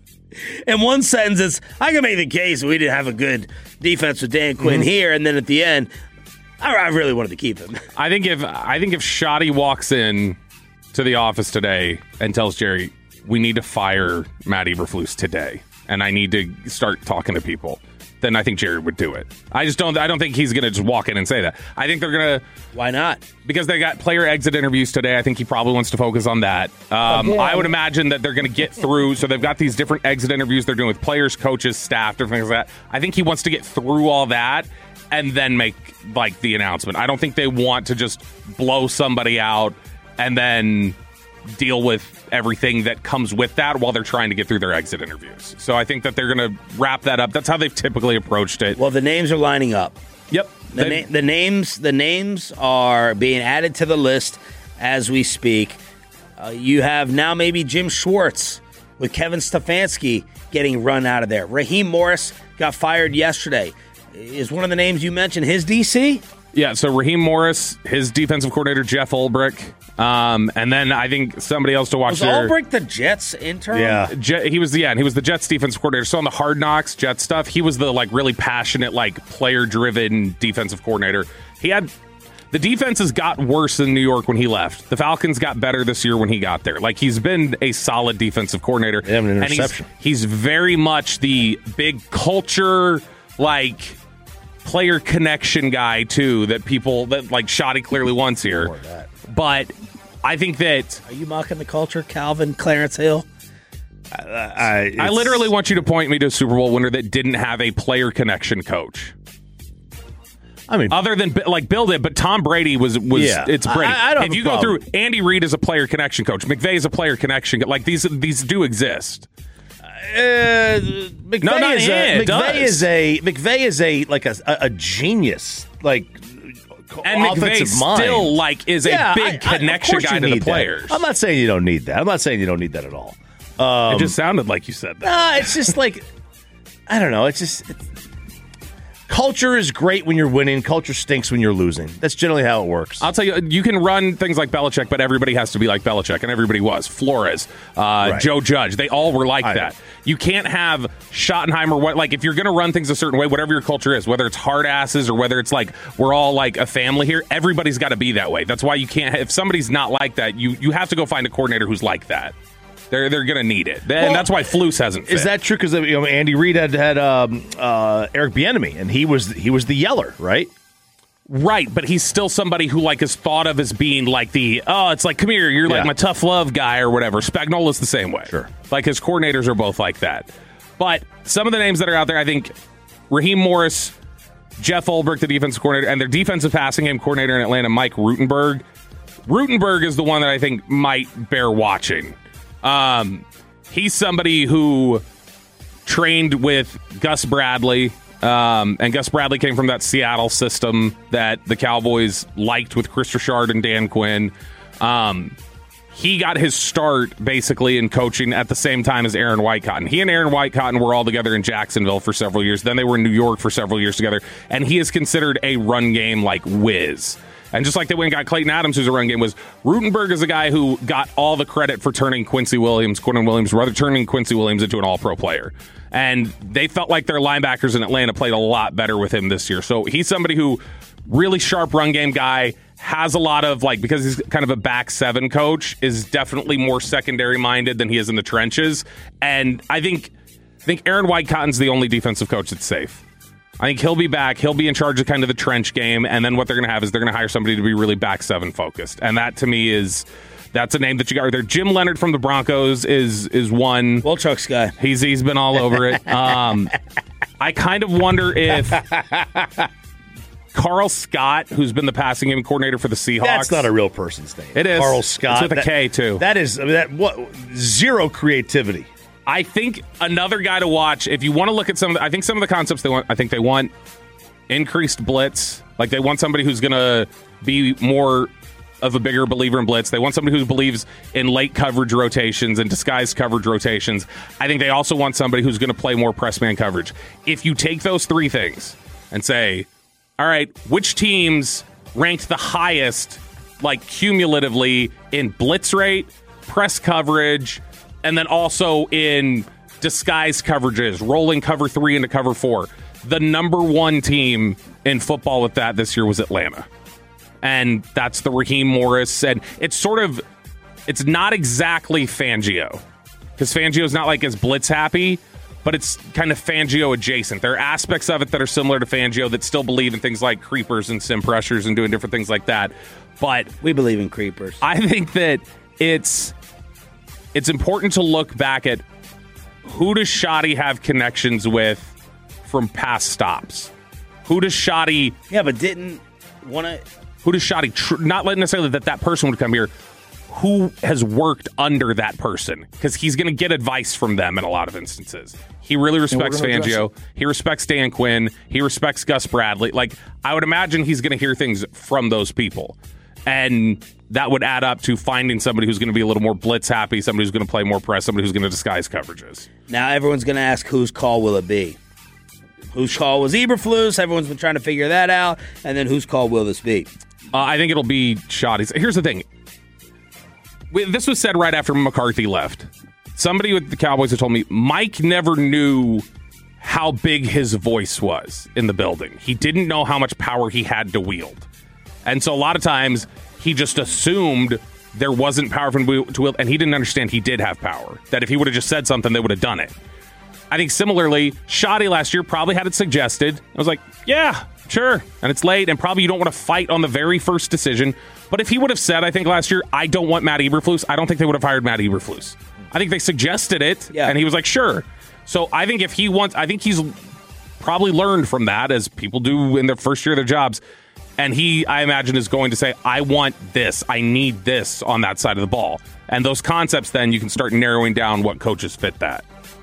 in one sentence, I can make the case we didn't have a good defense with Dan Quinn here, and then at the end, I really wanted to keep him. I think if Shotty walks in to the office today and tells Jerry, we need to fire Matt Eberflus today, and I need to start talking to people, then I think Jerry would do it. I don't think he's going to just walk in and say that. I think they're going to... Why not? Because they got player exit interviews today. I think he probably wants to focus on that. I would imagine that they're going to get through. So they've got these different exit interviews they're doing with players, coaches, staff, different things like that. I think he wants to get through all that and then make the announcement. I don't think they want to just blow somebody out and then deal with everything that comes with that while they're trying to get through their exit interviews. So I think that they're going to wrap that up. That's how they've typically approached it. Well, the names are lining up. Yep. The names are being added to the list as we speak. You have now maybe Jim Schwartz with Kevin Stefanski getting run out of there. Raheem Morris got fired yesterday. Is one of the names you mentioned his DC? Yeah, so Raheem Morris, his defensive coordinator, Jeff Ulbrich. And then I think somebody else to watch was there. Was Ulbrich the Jets intern? Yeah. He was the Jets defensive coordinator. So on the Hard Knocks Jets stuff, he was the really passionate, player-driven defensive coordinator. The defenses got worse in New York when he left. The Falcons got better this year when he got there. He's been a solid defensive coordinator. They have an interception. And he's very much the big culture, player connection guy too that Shotty clearly wants here. But I think that... Are you mocking the culture, Calvin Clarence Hill? I literally want you to point me to a Super Bowl winner that didn't have a player connection coach. I mean, other than Bill did, but Tom Brady was it's Brady. I don't if you go through, Andy Reid is a player connection coach. McVay is a player connection. These do exist. McVay is a genius. And McVay still is a big connection guy to the players. I'm not saying you don't need that. I'm not saying you don't need that at all. It just sounded like you said that. It's just I don't know. It's just culture is great when you're winning. Culture stinks when you're losing. That's generally how it works. I'll tell you, you can run things like Belichick, but everybody has to be like Belichick, and everybody was. Flores, Joe Judge, they all were like that. You can't have Schottenheimer. Like, if you're going to run things a certain way, whatever your culture is, whether it's hard asses or whether it's like we're all like a family here, everybody's got to be that way. That's why you can't. If somebody's not like that, you have to go find a coordinator who's like that. They're going to need it, and that's why Flus hasn't fit. Is that true? Because Andy Reid had Eric Bieniemy, and he was the yeller, right? Right, but he's still somebody who like is thought of as being like it's like, come here, you're like my tough love guy or whatever. Spagnuolo's the same way. Sure. Like his coordinators are both like that. But some of the names that are out there, I think Raheem Morris, Jeff Ulbrich, the defensive coordinator, and their defensive passing game coordinator in Atlanta, Mike Rutenberg. Rutenberg is the one that I think might bear watching. He's somebody who trained with Gus Bradley, and Gus Bradley came from that Seattle system that the Cowboys liked with Chris Richard and Dan Quinn. He got his start basically in coaching at the same time as Aaron Whitecotton. He and Aaron Whitecotton were all together in Jacksonville for several years. Then they were in New York for several years together, and he is considered a run game like whiz. And just like they went and got Clayton Adams, who's a run game, was Rutenberg is a guy who got all the credit for turning Quincy Williams into an all-pro player. And they felt like their linebackers in Atlanta played a lot better with him this year. So he's somebody who really sharp run game guy, has a lot of, like, because he's kind of a back seven coach, is definitely more secondary minded than he is in the trenches. And I think Aaron Whitecotton's the only defensive coach that's safe. I think he'll be back. He'll be in charge of kind of the trench game, and then what they're going to have is they're going to hire somebody to be really back seven focused, and that to me that's a name that you got right there. Jim Leonard from the Broncos is one. Wilchuck's guy. He's been all over it. I kind of wonder if Carl Scott, who's been the passing game coordinator for the Seahawks. That's not a real person's name. It is. Carl Scott. It's with a K too. That is zero creativity. I think another guy to watch, if you want to look at some of the concepts they want, I think they want increased blitz. Like they want somebody who's going to be more of a bigger believer in blitz. They want somebody who believes in late coverage rotations and disguised coverage rotations. I think they also want somebody who's going to play more press man coverage. If you take those three things and say, all right, which teams ranked the highest, like cumulatively, in blitz rate, press coverage, and then also in disguised coverages, rolling cover 3 into cover 4. The number one team in football with that this year was Atlanta. And that's the Raheem Morris. And it's not exactly Fangio. Because Fangio's not like as blitz happy, but it's kind of Fangio adjacent. There are aspects of it that are similar to Fangio that still believe in things like creepers and sim pressures and doing different things like that. But we believe in creepers. I think that it's important to look back at who does Shoddy have connections with from past stops. Who does Shoddy... Yeah, but didn't want to... Who does Shoddy... not necessarily that person would come here. Who has worked under that person? Because he's going to get advice from them in a lot of instances. He really respects Fangio. He respects Dan Quinn. He respects Gus Bradley. Like, I would imagine he's going to hear things from those people. And that would add up to finding somebody who's going to be a little more blitz happy, somebody who's going to play more press, somebody who's going to disguise coverages. Now everyone's going to ask, whose call will it be? Whose call was Eberflus? Everyone's been trying to figure that out. And then whose call will this be? I think it'll be Shoddy's. Here's the thing. This was said right after McCarthy left. Somebody with the Cowboys had told me Mike never knew how big his voice was in the building. He didn't know how much power he had to wield. And so a lot of times he just assumed there wasn't power for him to wield, and he didn't understand he did have power. That if he would have just said something, they would have done it. I think similarly, Shoddy last year probably had it suggested. I was like, yeah, sure. And it's late, and probably you don't want to fight on the very first decision. But if he would have said, I think last year, I don't want Matt Eberflus, I don't think they would have hired Matt Eberflus. I think they suggested it, and he was like, sure. So I think if he wants, I think he's probably learned from that, as people do in their first year of their jobs. And he, I imagine, is going to say, I want this. I need this on that side of the ball. And those concepts, then, you can start narrowing down what coaches fit that.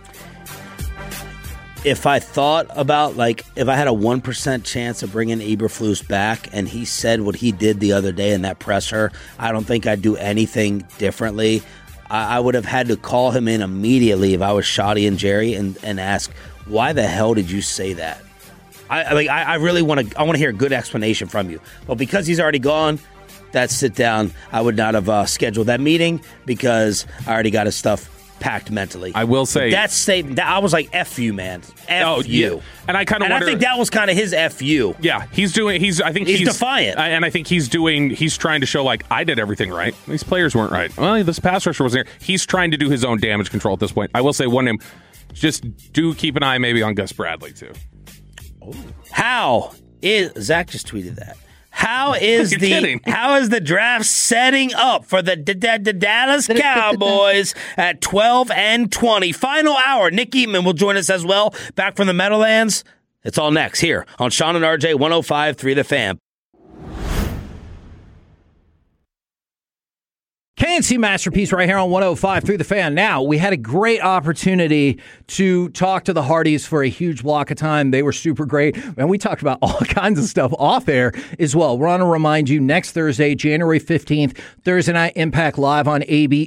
If I thought about, like, if I had a 1% chance of bringing Eberflus back and he said what he did the other day in that presser, I don't think I'd do anything differently. I would have had to call him in immediately if I was Shoddy and Jerry and ask, why the hell did you say that? I really want to hear a good explanation from you. But because he's already gone, that sit down, I would not have scheduled that meeting because I already got his stuff packed mentally. I will say that statement. I was like, "F you, man, F you." Yeah. And I kind of wonder. I think that was kind of his F you. Yeah, he's defiant, and I think he's trying to show like I did everything right. These players weren't right. Well, this pass rusher wasn't here. He's trying to do his own damage control at this point. I will say one name. Just do keep an eye maybe on Gus Bradley too. How is Zach just tweeted that? How is the draft setting up for the Dallas Cowboys at 12-20? Final hour. Nick Eatman will join us as well. Back from the Meadowlands. It's all next here on Sean and RJ 105.3 The Fan. KNC Masterpiece right here on 105.3 The Fan. Now, we had a great opportunity to talk to the Hardys for a huge block of time. They were super great, and we talked about all kinds of stuff off air as well. We want to remind you, next Thursday, January 15th, Thursday Night Impact Live on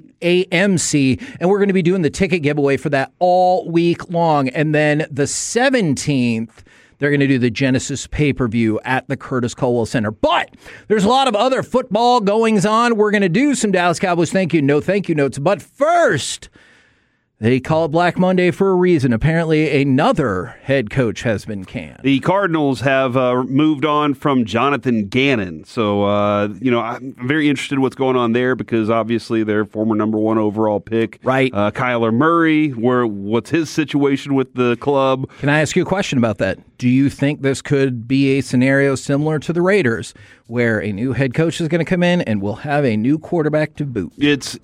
AMC, and we're going to be doing the ticket giveaway for that all week long. And then the 17th, they're going to do the Genesis pay-per-view at the Curtis Culwell Center. But there's a lot of other football goings on. We're going to do some Dallas Cowboys thank you notes. But first, they call it Black Monday for a reason. Apparently, another head coach has been canned. The Cardinals have moved on from Jonathan Gannon. So, I'm very interested in what's going on there because obviously their former number 1 overall pick, right? Kyler Murray, what's his situation with the club? Can I ask you a question about that? Do you think this could be a scenario similar to the Raiders where a new head coach is going to come in and we'll have a new quarterback to boot?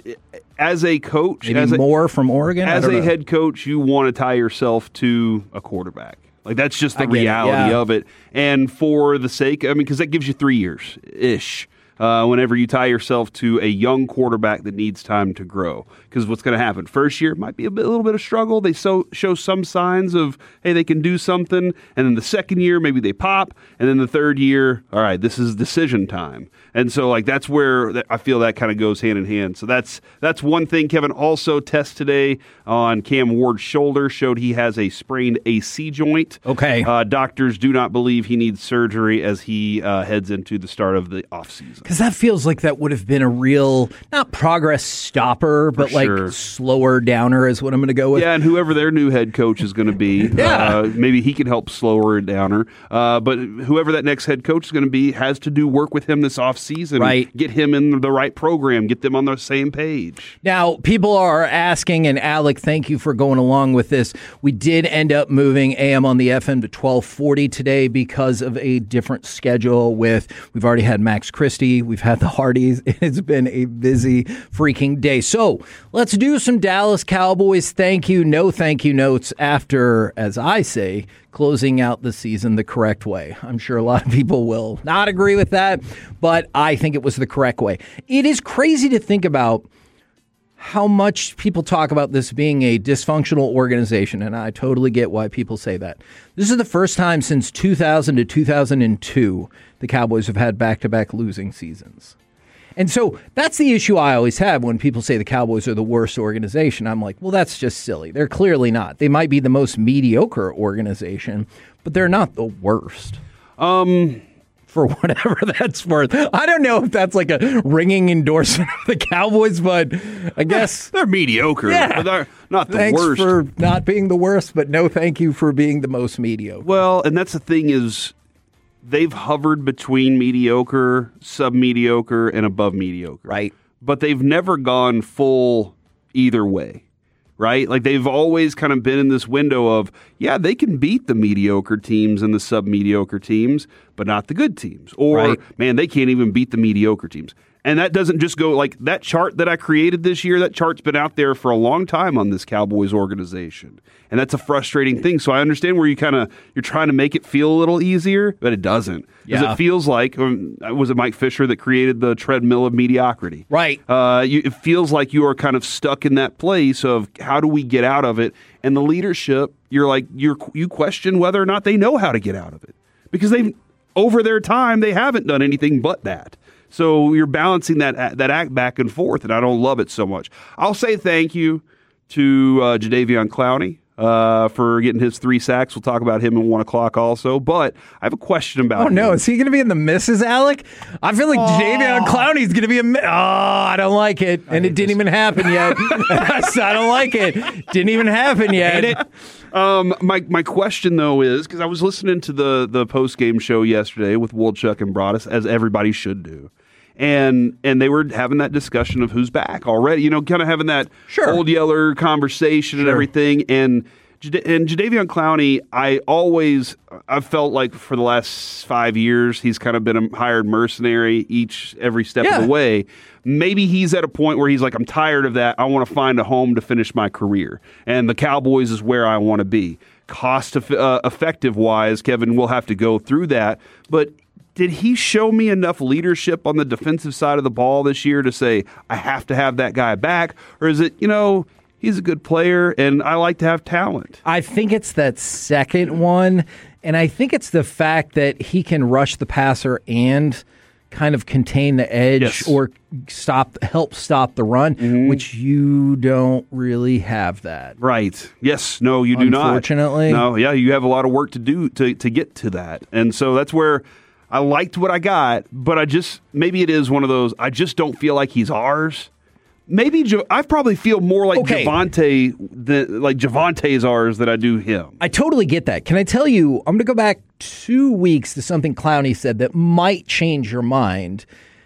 As a coach, maybe more from Oregon. As a head coach, you want to tie yourself to a quarterback. Like that's just the reality of it. And for the sake, because that gives you 3 years ish. Whenever you tie yourself to a young quarterback that needs time to grow. Because what's going to happen? First year might be a little bit of struggle. They show some signs of, hey, they can do something. And then the second year, maybe they pop. And then the third year, all right, this is decision time. And so, that's where I feel that kind of goes hand in hand. So that's one thing. Kevin also test today on Cam Ward's shoulder, showed he has a sprained AC joint. Okay. Doctors do not believe he needs surgery as he heads into the start of the offseason. Because that feels like that would have been a real, not progress stopper, but slower downer is what I'm going to go with. Yeah, and whoever their new head coach is going to be, maybe he can help slower it downer. But whoever that next head coach is going to be has to do work with him this offseason. Right. Get him in the right program, get them on the same page. Now, people are asking, and Alec, thank you for going along with this. We did end up moving AM on the FM to 1240 today because of a different schedule we've already had Max Christie. We've had the Hardys. It's been a busy freaking day. So let's do some Dallas Cowboys thank you notes after, as I say, closing out the season the correct way. I'm sure a lot of people will not agree with that, but I think it was the correct way. It is crazy to think about how much people talk about this being a dysfunctional organization, and I totally get why people say that. This is the first time since 2000 to 2002 the Cowboys have had back-to-back losing seasons. And so that's the issue I always have when people say the Cowboys are the worst organization. I'm like, well, that's just silly. They're clearly not. They might be the most mediocre organization, but they're not the worst. For whatever that's worth. I don't know if that's like a ringing endorsement of the Cowboys, but I guess they're mediocre. Yeah. But they're not the Thanks worst. for not being the worst, but no thank you for being the most mediocre. Well, and that's the thing is they've hovered between mediocre, sub-mediocre, and above mediocre. Right. But they've never gone full either way. Right? Like they've always kind of been in this window of, yeah, they can beat the mediocre teams and the sub-mediocre teams, but not the good teams. Or, man, they can't even beat the mediocre teams. And that doesn't just go like that chart that I created this year. That chart's been out there for a long time on this Cowboys organization. And that's a frustrating thing. So I understand where you're trying to make it feel a little easier, but it doesn't. Because it feels like, was it Mike Fisher that created the treadmill of mediocrity? Right. It feels like you are kind of stuck in that place of how do we get out of it? And the leadership, you question whether or not they know how to get out of it. Because over their time, they haven't done anything but that. So you're balancing that act back and forth, and I don't love it so much. I'll say thank you to Jadeveon Clowney. for getting his 3 sacks. We'll talk about him at 1 o'clock also. But I have a question about him. No, is he going to be in the misses, Alec? I feel like Jadeveon Clowney's going to be I don't like it. And it didn't even happen yet. I don't like it. Didn't even happen yet. My question, though, is, because I was listening to the post-game show yesterday with Woolchuck and Broadus, as everybody should do. And they were having that discussion of who's back already, kind of having that Old Yeller conversation and everything. And Jadeveon Clowney, I've felt like for the last 5 years, he's kind of been a hired mercenary every step of the way. Maybe he's at a point where he's like, I'm tired of that. I want to find a home to finish my career. And the Cowboys is where I want to be. Effective wise, Kevin, we'll have to go through that. But did he show me enough leadership on the defensive side of the ball this year to say, I have to have that guy back? Or is it, he's a good player and I like to have talent? I think it's that second one. And I think it's the fact that he can rush the passer and kind of contain the edge or help stop the run, which you don't really have that. Right. Yes. No, you do not. Unfortunately. No, yeah, you have a lot of work to do to get to that. And so that's where I liked what I got, but maybe it is one of those, I just don't feel like he's ours. Maybe I probably feel more like Javonte is ours than I do him. I totally get that. Can I tell you, I'm going to go back 2 weeks to something Clowney said that might change your mind.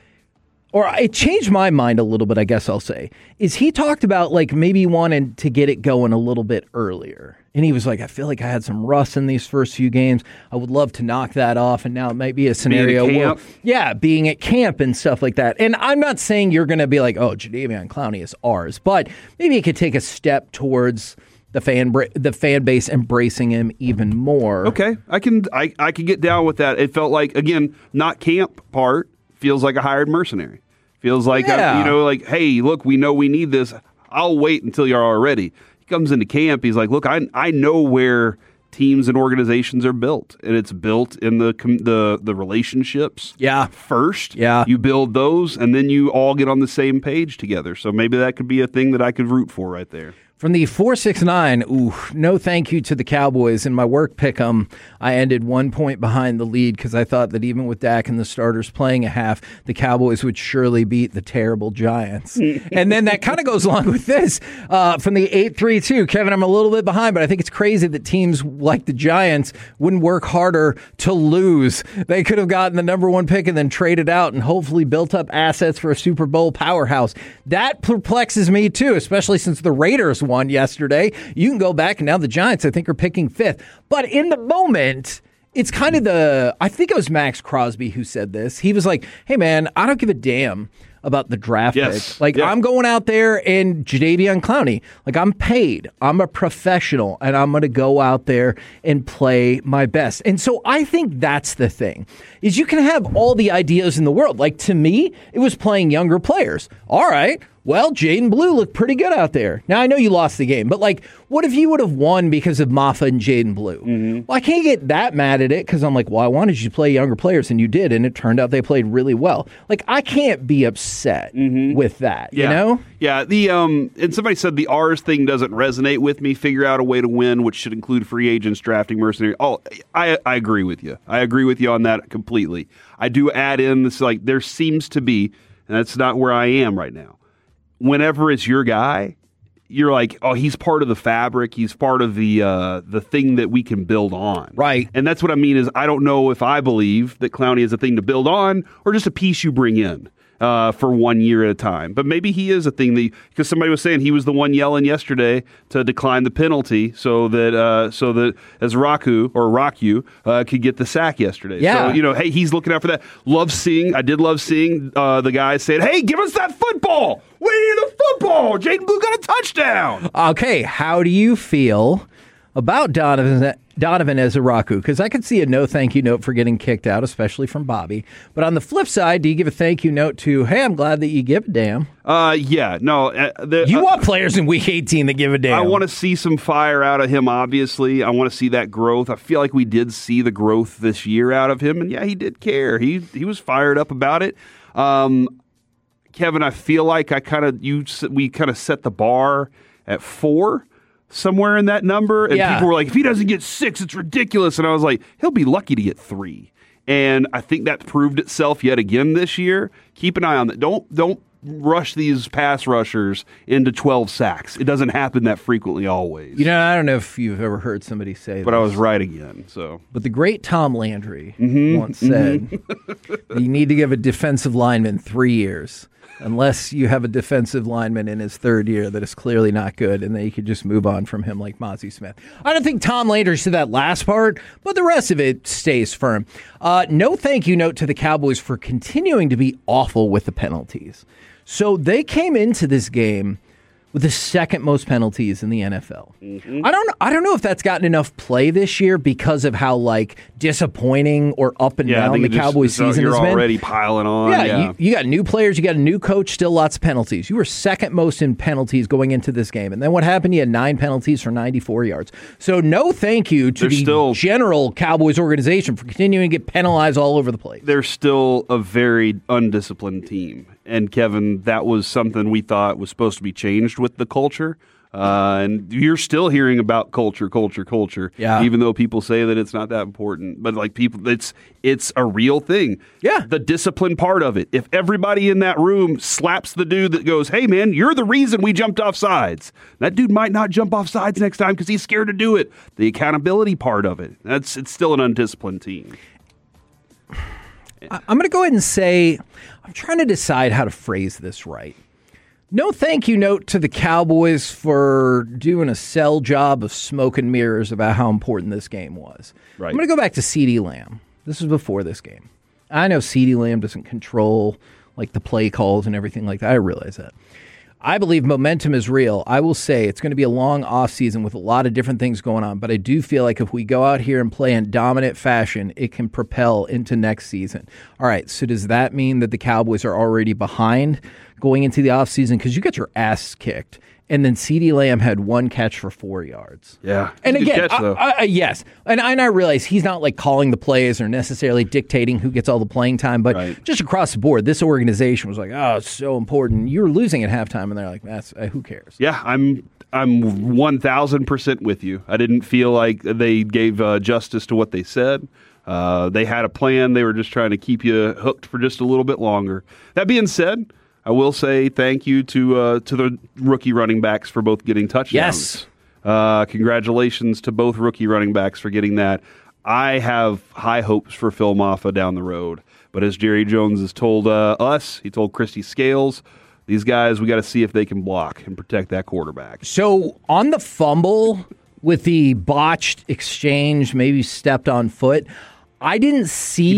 Or it changed my mind a little bit, I guess I'll say, is he talked about maybe wanting to get it going a little bit earlier. And he was like, I feel like I had some rust in these first few games. I would love to knock that off. And now it might be a scenario where, being at camp and stuff like that. And I'm not saying you're going to be like, Jadeveon Clowney is ours. But maybe it could take a step towards the fan base embracing him even more. Okay, I can get down with that. It felt like, again, not camp part, feels like a hired mercenary. Feels like, hey, look, we know we need this. I'll wait until you're all ready. He comes into camp. He's like, look, I know where teams and organizations are built, and it's built in the relationships. First, you build those, and then you all get on the same page together. So maybe that could be a thing that I could root for right there. From the 469, no thank you to the Cowboys. In my work pick'em, I ended 1 point behind the lead because I thought that even with Dak and the starters playing a half, the Cowboys would surely beat the terrible Giants. And then that kind of goes along with this. From the 832, Kevin, I'm a little bit behind, but I think it's crazy that teams like the Giants wouldn't work harder to lose. They could have gotten the number 1 pick and then traded out and hopefully built up assets for a Super Bowl powerhouse. That perplexes me too, especially since the Raiders won yesterday. You can go back, and now the Giants, I think, are picking 5th. But in the moment, it's kind of I think it was Max Crosby who said this. He was like, hey, man, I don't give a damn about the draft pick. I'm going out there and Jadeveon Clowney. I'm paid. I'm a professional, and I'm going to go out there and play my best. And so I think that's the thing, is you can have all the ideas in the world. To me, it was playing younger players. All right. Well, Jaden Blue looked pretty good out there. Now, I know you lost the game, but what if you would have won because of Maffa and Jaden Blue? Mm-hmm. Well, I can't get that mad at it because I'm like, well, I wanted you to play younger players, and you did, and it turned out they played really well. I can't be upset with that, you know? Yeah, and somebody said the ours thing doesn't resonate with me. Figure out a way to win, which should include free agents, drafting mercenaries. Oh, I agree with you. I agree with you on that completely. I do add in this, there seems to be, and that's not where I am right now. Whenever it's your guy, you're like, oh, he's part of the fabric. He's part of the thing that we can build on. Right. And that's what I mean is I don't know if I believe that Clowney is a thing to build on or just a piece you bring in for 1 year at a time. But maybe he is a thing because somebody was saying he was the one yelling yesterday to decline the penalty so that as Raku could get the sack yesterday. Yeah. So, hey, he's looking out for that. I did love seeing the guys saying, hey, give us that football. We need the football. Jaden Blue got a touchdown. Okay, how do you feel about Donovan Ezeraku? Because I could see a no thank you note for getting kicked out, especially from Bobby. But on the flip side, do you give a thank you note to, hey, I'm glad that you give a damn? Yeah, no. You want players in Week 18 that give a damn. I want to see some fire out of him, obviously. I want to see that growth. I feel like we did see the growth this year out of him. And, yeah, he did care. He was fired up about it. Kevin, I feel like we kind of set the bar at 4. somewhere in that number. And people were like, if he doesn't get 6, it's ridiculous. And I was like, he'll be lucky to get 3. And I think that proved itself yet again this year. Keep an eye on that. Don't rush these pass rushers into 12 sacks. It doesn't happen that frequently always. You know, I don't know if you've ever heard somebody say but this. I was right again. So, but the great Tom Landry once said, you need to give a defensive lineman 3 years. Unless you have a defensive lineman in his 3rd year that is clearly not good, and then you could just move on from him like Mozzie Smith. I don't think Tom Landry said that last part, but the rest of it stays firm. No thank you note to the Cowboys for continuing to be awful with the penalties. So they came into this game with the 2nd most penalties in the NFL. I don't know if that's gotten enough play this year because of how disappointing or up and down the Cowboys season has been. You're already piling on. Yeah. You got new players, you got a new coach, still lots of penalties. You were 2nd most in penalties going into this game. And then what happened? You had 9 penalties for 94 yards. So no thank you to the general Cowboys organization for continuing to get penalized all over the place. They're still a very undisciplined team. And Kevin, that was something we thought was supposed to be changed with the culture. And you're still hearing about culture. Yeah. Even though people say that it's not that important, but it's a real thing. Yeah. The discipline part of it. If everybody in that room slaps the dude that goes, "Hey man, you're the reason we jumped off sides," that dude might not jump off sides next time because he's scared to do it. The accountability part of it. It's still an undisciplined team. I'm going to go ahead and say, I'm trying to decide how to phrase this right. No thank you note to the Cowboys for doing a sell job of smoke and mirrors about how important this game was. Right. I'm going to go back to CeeDee Lamb. This was before this game. I know CeeDee Lamb doesn't control the play calls and everything like that. I realize that. I believe momentum is real. I will say it's going to be a long offseason with a lot of different things going on, but I do feel like if we go out here and play in dominant fashion, it can propel into next season. All right, so does that mean that the Cowboys are already behind going into the offseason? Because you got your ass kicked. And then CeeDee Lamb had 1 catch for 4 yards. Yeah. And again, catch, yes. And I realize he's not calling the plays or necessarily dictating who gets all the playing time, but just across the board, this organization was oh, it's so important. You were losing at halftime, and they're like, that's who cares? Yeah, I'm 1,000% with you. I didn't feel like they gave justice to what they said. They had a plan. They were just trying to keep you hooked for just a little bit longer. That being said, I will say thank you to the rookie running backs for both getting touchdowns. Yes. Congratulations to both rookie running backs for getting that. I have high hopes for Phil Maffa down the road. But as Jerry Jones has told us, he told Christy Scales, these guys, we got to see if they can block and protect that quarterback. So on the fumble with the botched exchange, maybe stepped on foot, I didn't see.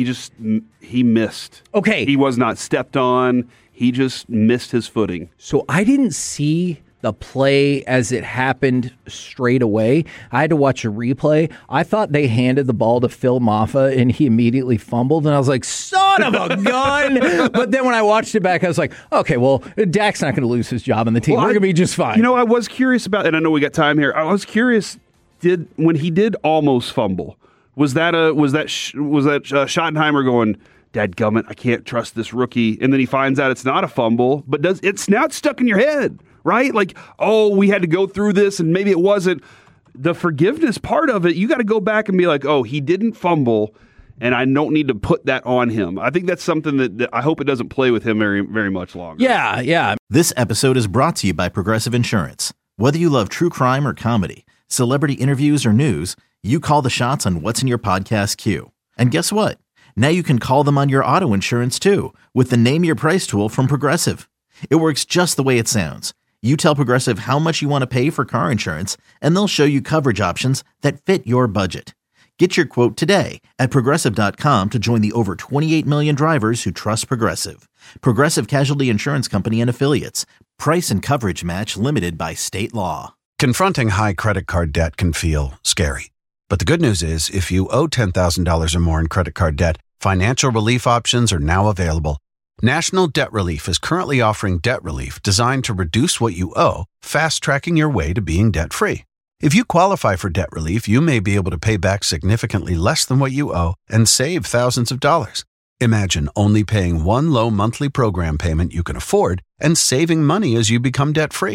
He missed. Okay. He was not stepped on. He just missed his footing. So I didn't see the play as it happened straight away. I had to watch a replay. I thought they handed the ball to Phil Maffa and he immediately fumbled. And I was like, son of a gun. But then when I watched it back, I was like, okay, well, Dak's not going to lose his job on the team. We're going to be just fine. I was curious about, and I know we got time here. I was curious, when he did almost fumble, was that Schottenheimer going, dadgummit, I can't trust this rookie. And then he finds out it's not a fumble, but it's now stuck in your head, right? We had to go through this and maybe it wasn't. The forgiveness part of it, you got to go back and be like, oh, he didn't fumble and I don't need to put that on him. I think that's something that I hope it doesn't play with him very, very much longer. Yeah. This episode is brought to you by Progressive Insurance. Whether you love true crime or comedy, celebrity interviews or news, you call the shots on what's in your podcast queue. And guess what? Now you can call them on your auto insurance too with the Name Your Price tool from Progressive. It works just the way it sounds. You tell Progressive how much you want to pay for car insurance, and they'll show you coverage options that fit your budget. Get your quote today at Progressive.com to join the over 28 million drivers who trust Progressive. Progressive Casualty Insurance Company and Affiliates. Price and coverage match limited by state law. Confronting high credit card debt can feel scary. But the good news is, if you owe $10,000 or more in credit card debt, financial relief options are now available. National Debt Relief is currently offering debt relief designed to reduce what you owe, fast-tracking your way to being debt-free. If you qualify for debt relief, you may be able to pay back significantly less than what you owe and save thousands of dollars. Imagine only paying one low monthly program payment you can afford and saving money as you become debt-free.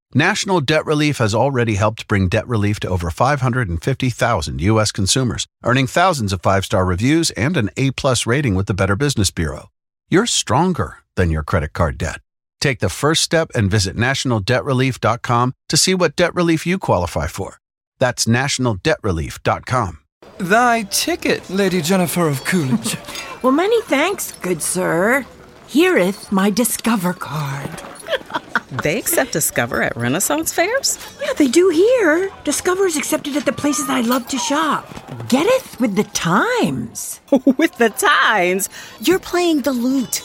National Debt Relief has already helped bring debt relief to over 550,000 U.S. consumers, earning thousands of 5-star reviews and an A-plus rating with the Better Business Bureau. You're stronger than your credit card debt. Take the first step and visit nationaldebtrelief.com to see what debt relief you qualify for. That's nationaldebtrelief.com. Thy ticket, Lady Jennifer of Coolidge. Well, many thanks, good sir. Here'th my Discover card. They accept Discover at Renaissance fairs? Yeah, they do here. Discover is accepted at the places I love to shop. Getteth with the times. With the times? You're playing the lute.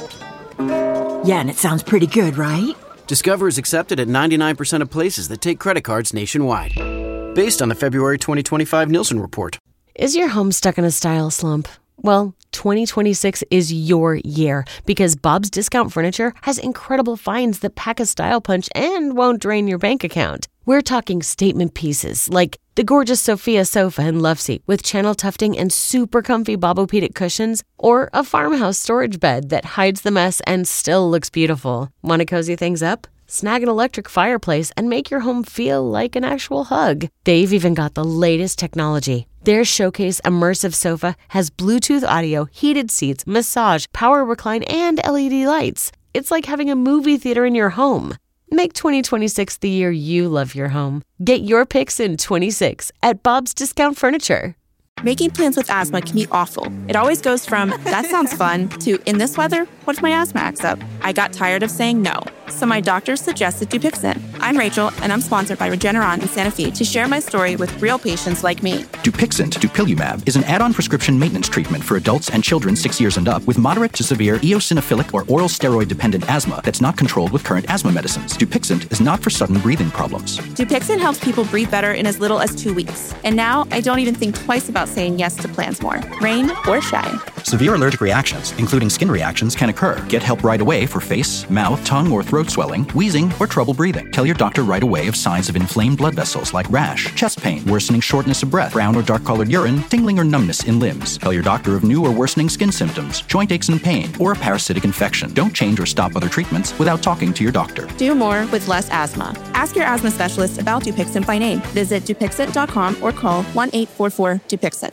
Yeah, and it sounds pretty good, right? Discover is accepted at 99% of places that take credit cards nationwide. Based on the February 2025 Nielsen report. Is your home stuck in a style slump? Well, 2026 is your year because Bob's Discount Furniture has incredible finds that pack a style punch and won't drain your bank account. We're talking statement pieces like the gorgeous Sophia sofa and love seat with channel tufting and super comfy Bobopedic cushions, or a farmhouse storage bed that hides the mess and still looks beautiful. Want to cozy things up? Snag an electric fireplace and make your home feel like an actual hug. They've even got the latest technology. Their Showcase Immersive Sofa has Bluetooth audio, heated seats, massage, power recline, and LED lights. It's like having a movie theater in your home. Make 2026 the year you love your home. Get your picks in 26 at Bob's Discount Furniture. Making plans with asthma can be awful. It always goes from, that sounds fun, to, in this weather, what if my asthma acts up? I got tired of saying no, so my doctor suggested Dupixent. I'm Rachel, and I'm sponsored by Regeneron and Sanofi to share my story with real patients like me. Dupixent, dupilumab, is an add-on prescription maintenance treatment for adults and children 6 years and up with moderate to severe eosinophilic or oral steroid-dependent asthma that's not controlled with current asthma medicines. Dupixent is not for sudden breathing problems. Dupixent helps people breathe better in as little as 2 weeks. And now, I don't even think twice about saying yes to plans more, rain or shine. Severe allergic reactions, including skin reactions, can occur. Get help right away for face, mouth, tongue, or throat swelling, wheezing, or trouble breathing. Tell your doctor right away of signs of inflamed blood vessels like rash, chest pain, worsening shortness of breath, brown or dark-colored urine, tingling or numbness in limbs. Tell your doctor of new or worsening skin symptoms, joint aches and pain, or a parasitic infection. Don't change or stop other treatments without talking to your doctor. Do more with less asthma. Ask your asthma specialist about Dupixent by name. Visit Dupixent.com or call 1-844-DUPIXENT.